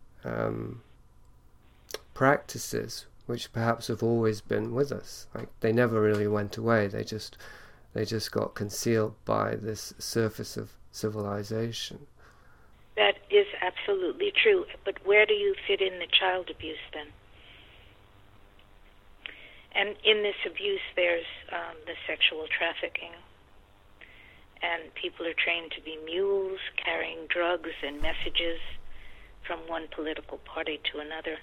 practices, which perhaps have always been with us. Like, they never really went away. They just got concealed by this surface of civilization. That is absolutely true. But where do you fit in the child abuse then? And in this abuse, there's the sexual trafficking, and people are trained to be mules, carrying drugs and messages from one political party to another.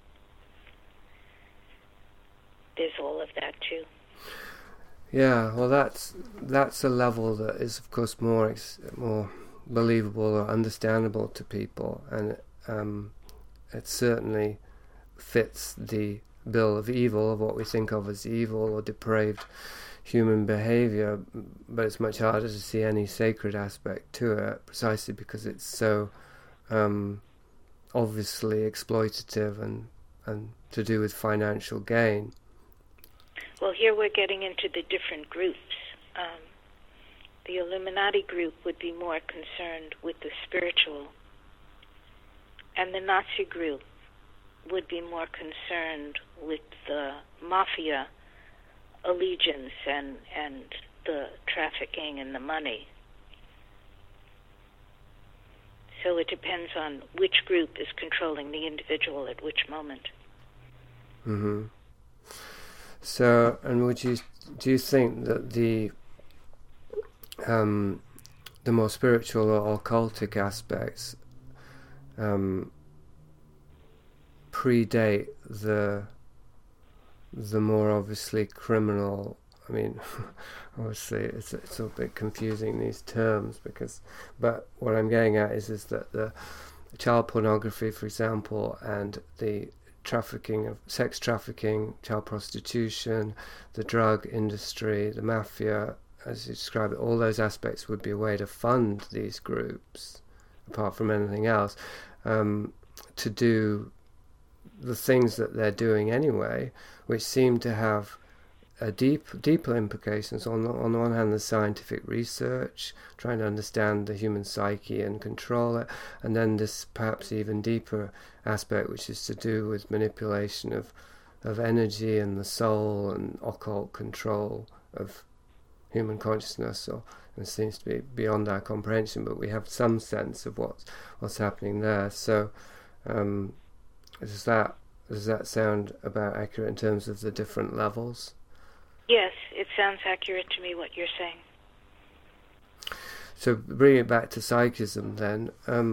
There's all of that too. Yeah, well, that's a level that is, of course, more believable or understandable to people, and it certainly fits the bill of evil, of what we think of as evil or depraved human behavior, but it's much harder to see any sacred aspect to it, precisely because it's so obviously exploitative and to do with financial gain. Well, here we're getting into the different groups. The Illuminati group would be more concerned with the spiritual, And the Nazi group would be more concerned with the mafia allegiance and the trafficking and the money. So it depends on which group is controlling the individual at which moment. Mm-hmm. So, and do you think that the more spiritual or occultic aspects predate the more obviously criminal? I mean, obviously it's a bit confusing, these terms, but what I'm getting at is that the child pornography, for example, and the sex trafficking, child prostitution, the drug industry, the mafia, as you describe it, all those aspects would be a way to fund these groups, apart from anything else, to do the things that they're doing anyway, which seem to have deeper implications. On the one hand, the scientific research, trying to understand the human psyche and control it, and then this perhaps even deeper aspect, which is to do with manipulation of energy and the soul and occult control of human consciousness. Or it seems to be beyond our comprehension, but we have some sense of what's happening there. So does that sound about accurate in terms of the different levels? Yes, it sounds accurate to me what you're saying. So bring it back to psychism then.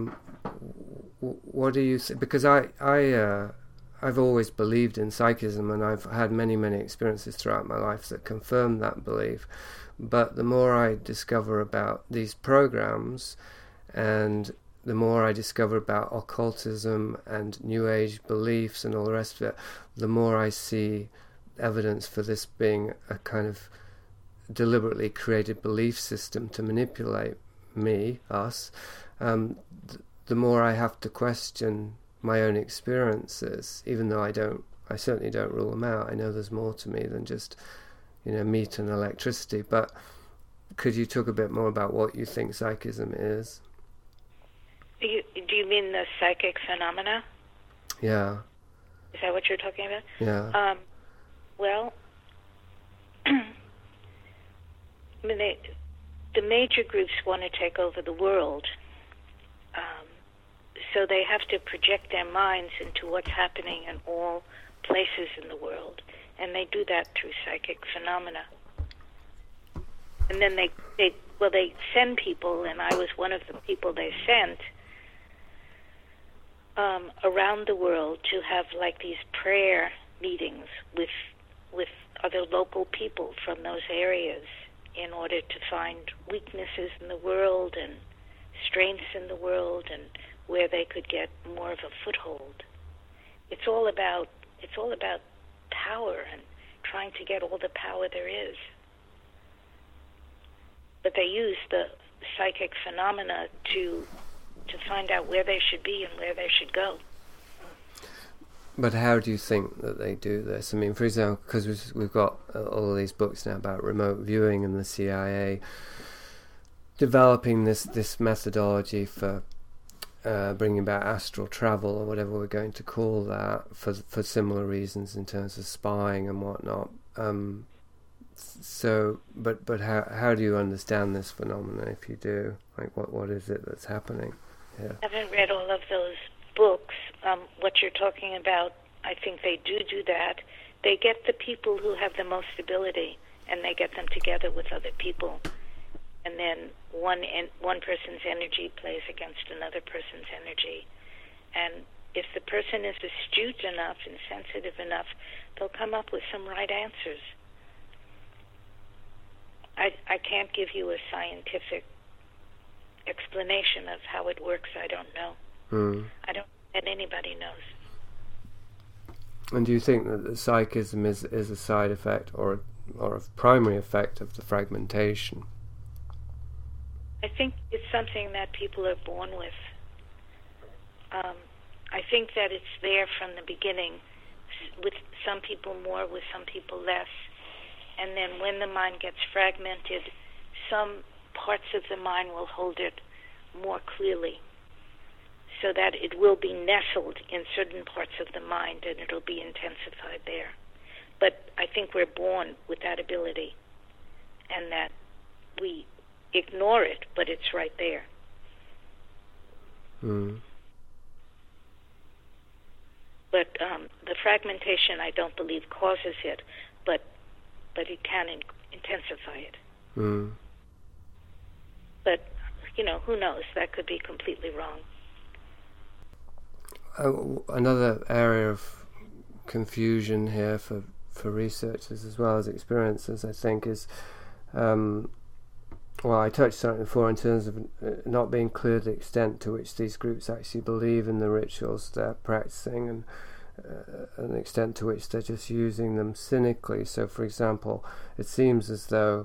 What do you say? Because I've always believed in psychism, and I've had many experiences throughout my life that confirm that belief. But the more I discover about these programs, and the more I discover about occultism and New Age beliefs and all the rest of it, the more I see evidence for this being a kind of deliberately created belief system to manipulate us. The more I have to question my own experiences, even though I certainly don't rule them out. I know there's more to me than just, meat and electricity. But could you talk a bit more about what you think psychism is? Do you mean the psychic phenomena? Yeah. Is that what you're talking about? Yeah. Well, I mean, the major groups want to take over the world, so they have to project their minds into what's happening in all places in the world, and they do that through psychic phenomena. And then they send people, and I was one of the people they sent around the world to have like these prayer meetings with other local people from those areas in order to find weaknesses in the world and strengths in the world and where they could get more of a foothold. It's all about power and trying to get all the power there is. But they use the psychic phenomena to find out where they should be and where they should go. But how do you think that they do this? I mean, for example, because we've got all these books now about remote viewing and the CIA developing this methodology for bringing about astral travel, or whatever we're going to call that, for similar reasons in terms of spying and whatnot. But how do you understand this phenomenon, if you do? Like, what is it that's happening here? I haven't read all of those books. What you're talking about, I think they do that. They get the people who have the most ability, and they get them together with other people, and then one person's energy plays against another person's energy. And if the person is astute enough and sensitive enough, they'll come up with some right answers. I can't give you a scientific explanation of how it works. I don't know. I don't think that anybody knows. And do you think that the psychism is a side effect or a primary effect of the fragmentation? I think it's something that people are born with. I think that it's there from the beginning, with some people more, with some people less. And then when the mind gets fragmented, some parts of the mind will hold it more clearly. so that it will be nestled in certain parts of the mind and it'll be intensified there. But I think we're born with that ability, and that we ignore it, but it's right there. But the fragmentation, I don't believe, causes it, but it can intensify it. But, who knows? That could be completely wrong. Another area of confusion here for researchers as well as experiencers, I think, is I touched on it before in terms of not being clear the extent to which these groups actually believe in the rituals they're practicing, and the extent to which they're just using them cynically. So, for example, it seems as though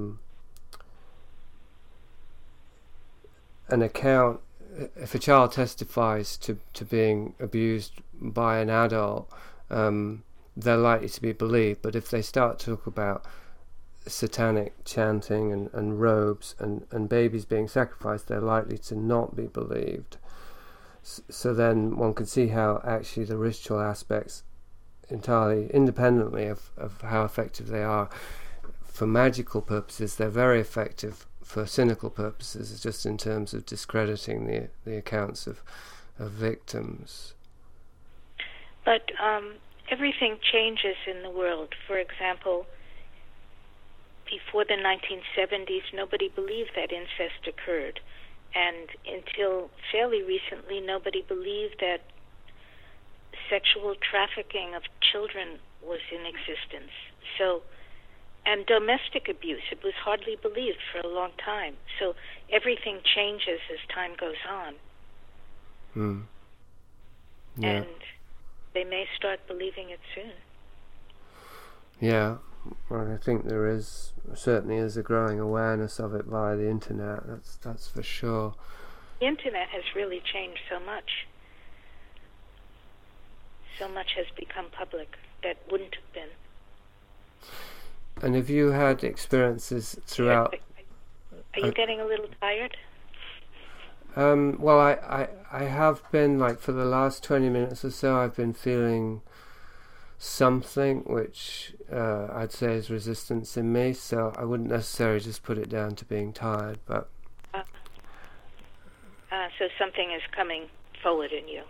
an account, if a child testifies to being abused by an adult, they're likely to be believed. But if they start to talk about satanic chanting and robes and babies being sacrificed, they're likely to not be believed. So then one can see how actually the ritual aspects, entirely independently of how effective they are for magical purposes, they're very effective for cynical purposes, just in terms of discrediting the accounts of victims. But everything changes in the world. For example, before the 1970s, nobody believed that incest occurred. And until fairly recently, nobody believed that sexual trafficking of children was in existence. And domestic abuse, it was hardly believed for a long time. So everything changes as time goes on. Yeah. And they may start believing it soon. Yeah. Well, I think there certainly is a growing awareness of it via the internet. That's for sure. The internet has really changed so much. So much has become public that wouldn't have been. And have you had experiences throughout? Are you getting a little tired? Well, I have been, like, for the last 20 minutes or so, I've been feeling something which I'd say is resistance in me, so I wouldn't necessarily just put it down to being tired, but so something is coming forward in you.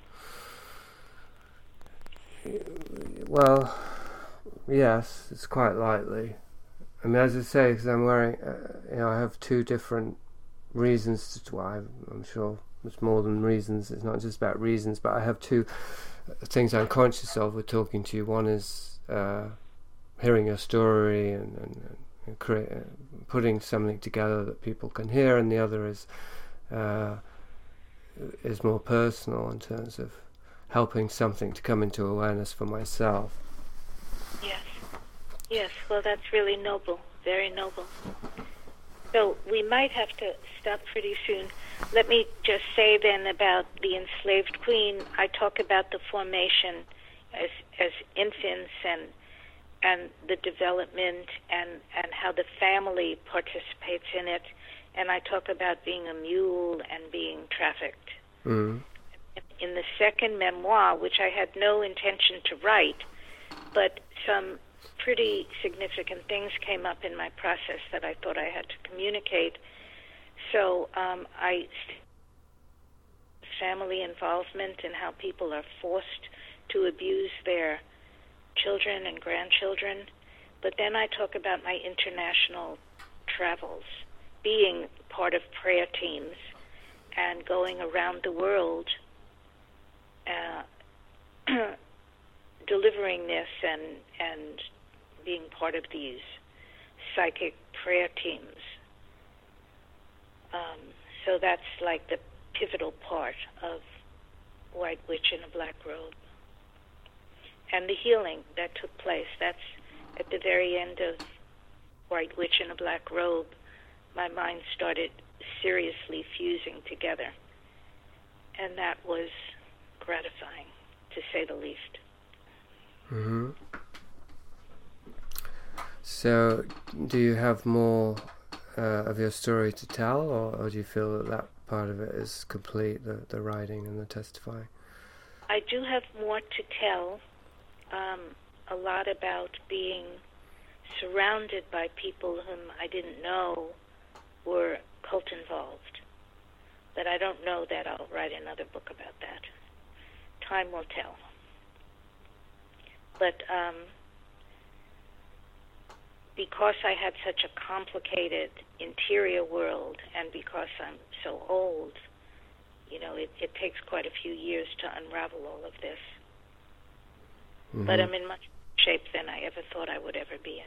Well, yes, it's quite likely. I mean, as I say, because I'm wearing, I have two different reasons to why. I'm sure it's more than reasons. It's not just about reasons, but I have two things I'm conscious of with talking to you. One is hearing your story and putting something together that people can hear, and the other is more personal in terms of helping something to come into awareness for myself. Yes, well, that's really noble, very noble. So we might have to stop pretty soon. Let me just say then about the enslaved queen. I talk about the formation as infants and the development and how the family participates in it. And I talk about being a mule and being trafficked. In the second memoir, which I had no intention to write, but some pretty significant things came up in my process that I thought I had to communicate. So family involvement and how people are forced to abuse their children and grandchildren. But then I talk about my international travels, being part of prayer teams and going around the world delivering this and being part of these psychic prayer teams. So that's like the pivotal part of White Witch in a Black Robe. And the healing that took place, that's at the very end of White Witch in a Black Robe. My mind started seriously fusing together. And that was gratifying, to say the least. So, do you have more of your story to tell, or do you feel that that part of it is complete, the writing and the testifying? I do have more to tell, a lot about being surrounded by people whom I didn't know were cult involved. But I don't know that I'll write another book about that. Time will tell. But because I had such a complicated interior world, and because I'm so old, you know, it takes quite a few years to unravel all of this. Mm-hmm. But I'm in much better shape than I ever thought I would ever be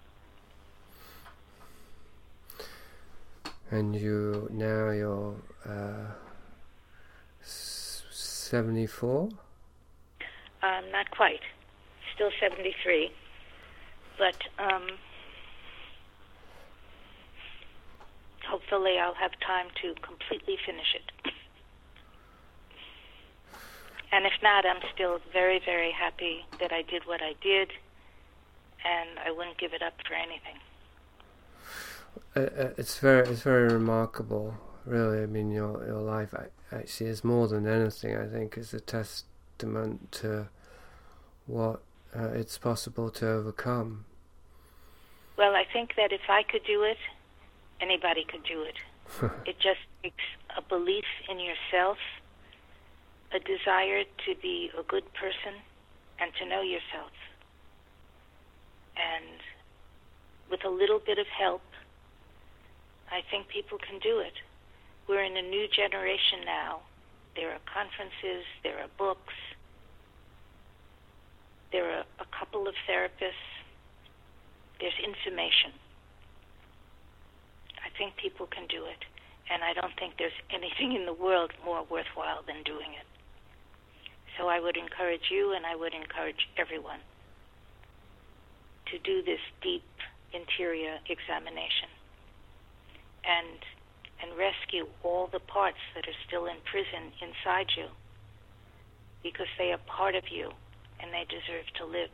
in. And you're 74? Not quite. Still 73. But hopefully I'll have time to completely finish it. And if not, I'm still very, very happy that I did what I did, and I wouldn't give it up for anything. It's very remarkable, really. I mean, your life actually is more than anything, I think, is a testament to what it's possible to overcome. Well, I think that if I could do it, anybody could do it. It just takes a belief in yourself, a desire to be a good person, and to know yourself. And with a little bit of help, I think people can do it. We're in a new generation now. There are conferences, there are books, there are a couple of therapists, there's information. I think people can do it, and I don't think there's anything in the world more worthwhile than doing it. So I would encourage you, and I would encourage everyone to do this deep interior examination and rescue all the parts that are still in prison inside you, because they are part of you and they deserve to live.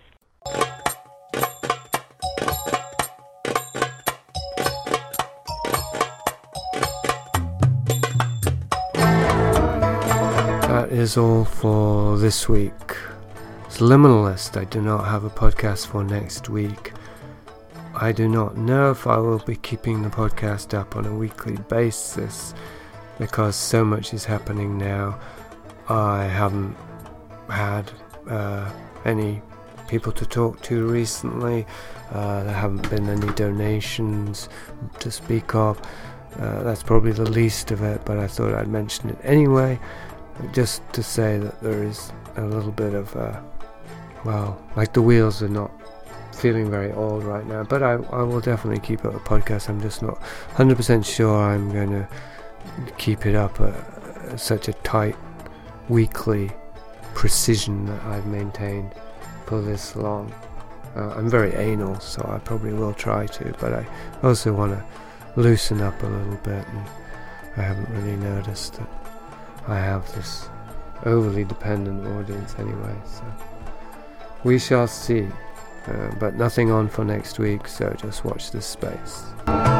That is all for this week. It's Liminalist. I do not have a podcast for next week. I do not know if I will be keeping the podcast up on a weekly basis because so much is happening now. I haven't had any people to talk to recently. There haven't been any donations to speak of. That's probably the least of it, but I thought I'd mention it anyway, just to say that there is a little bit of like the wheels are not feeling very old right now, but I will definitely keep up a podcast. I'm just not 100% sure I'm going to keep it up at such a tight weekly precision that I've maintained for this long. I'm very anal, so I probably will try to, but I also want to loosen up a little bit, and I haven't really noticed that I have this overly dependent audience anyway, so we shall see. But nothing on for next week, so just watch this space.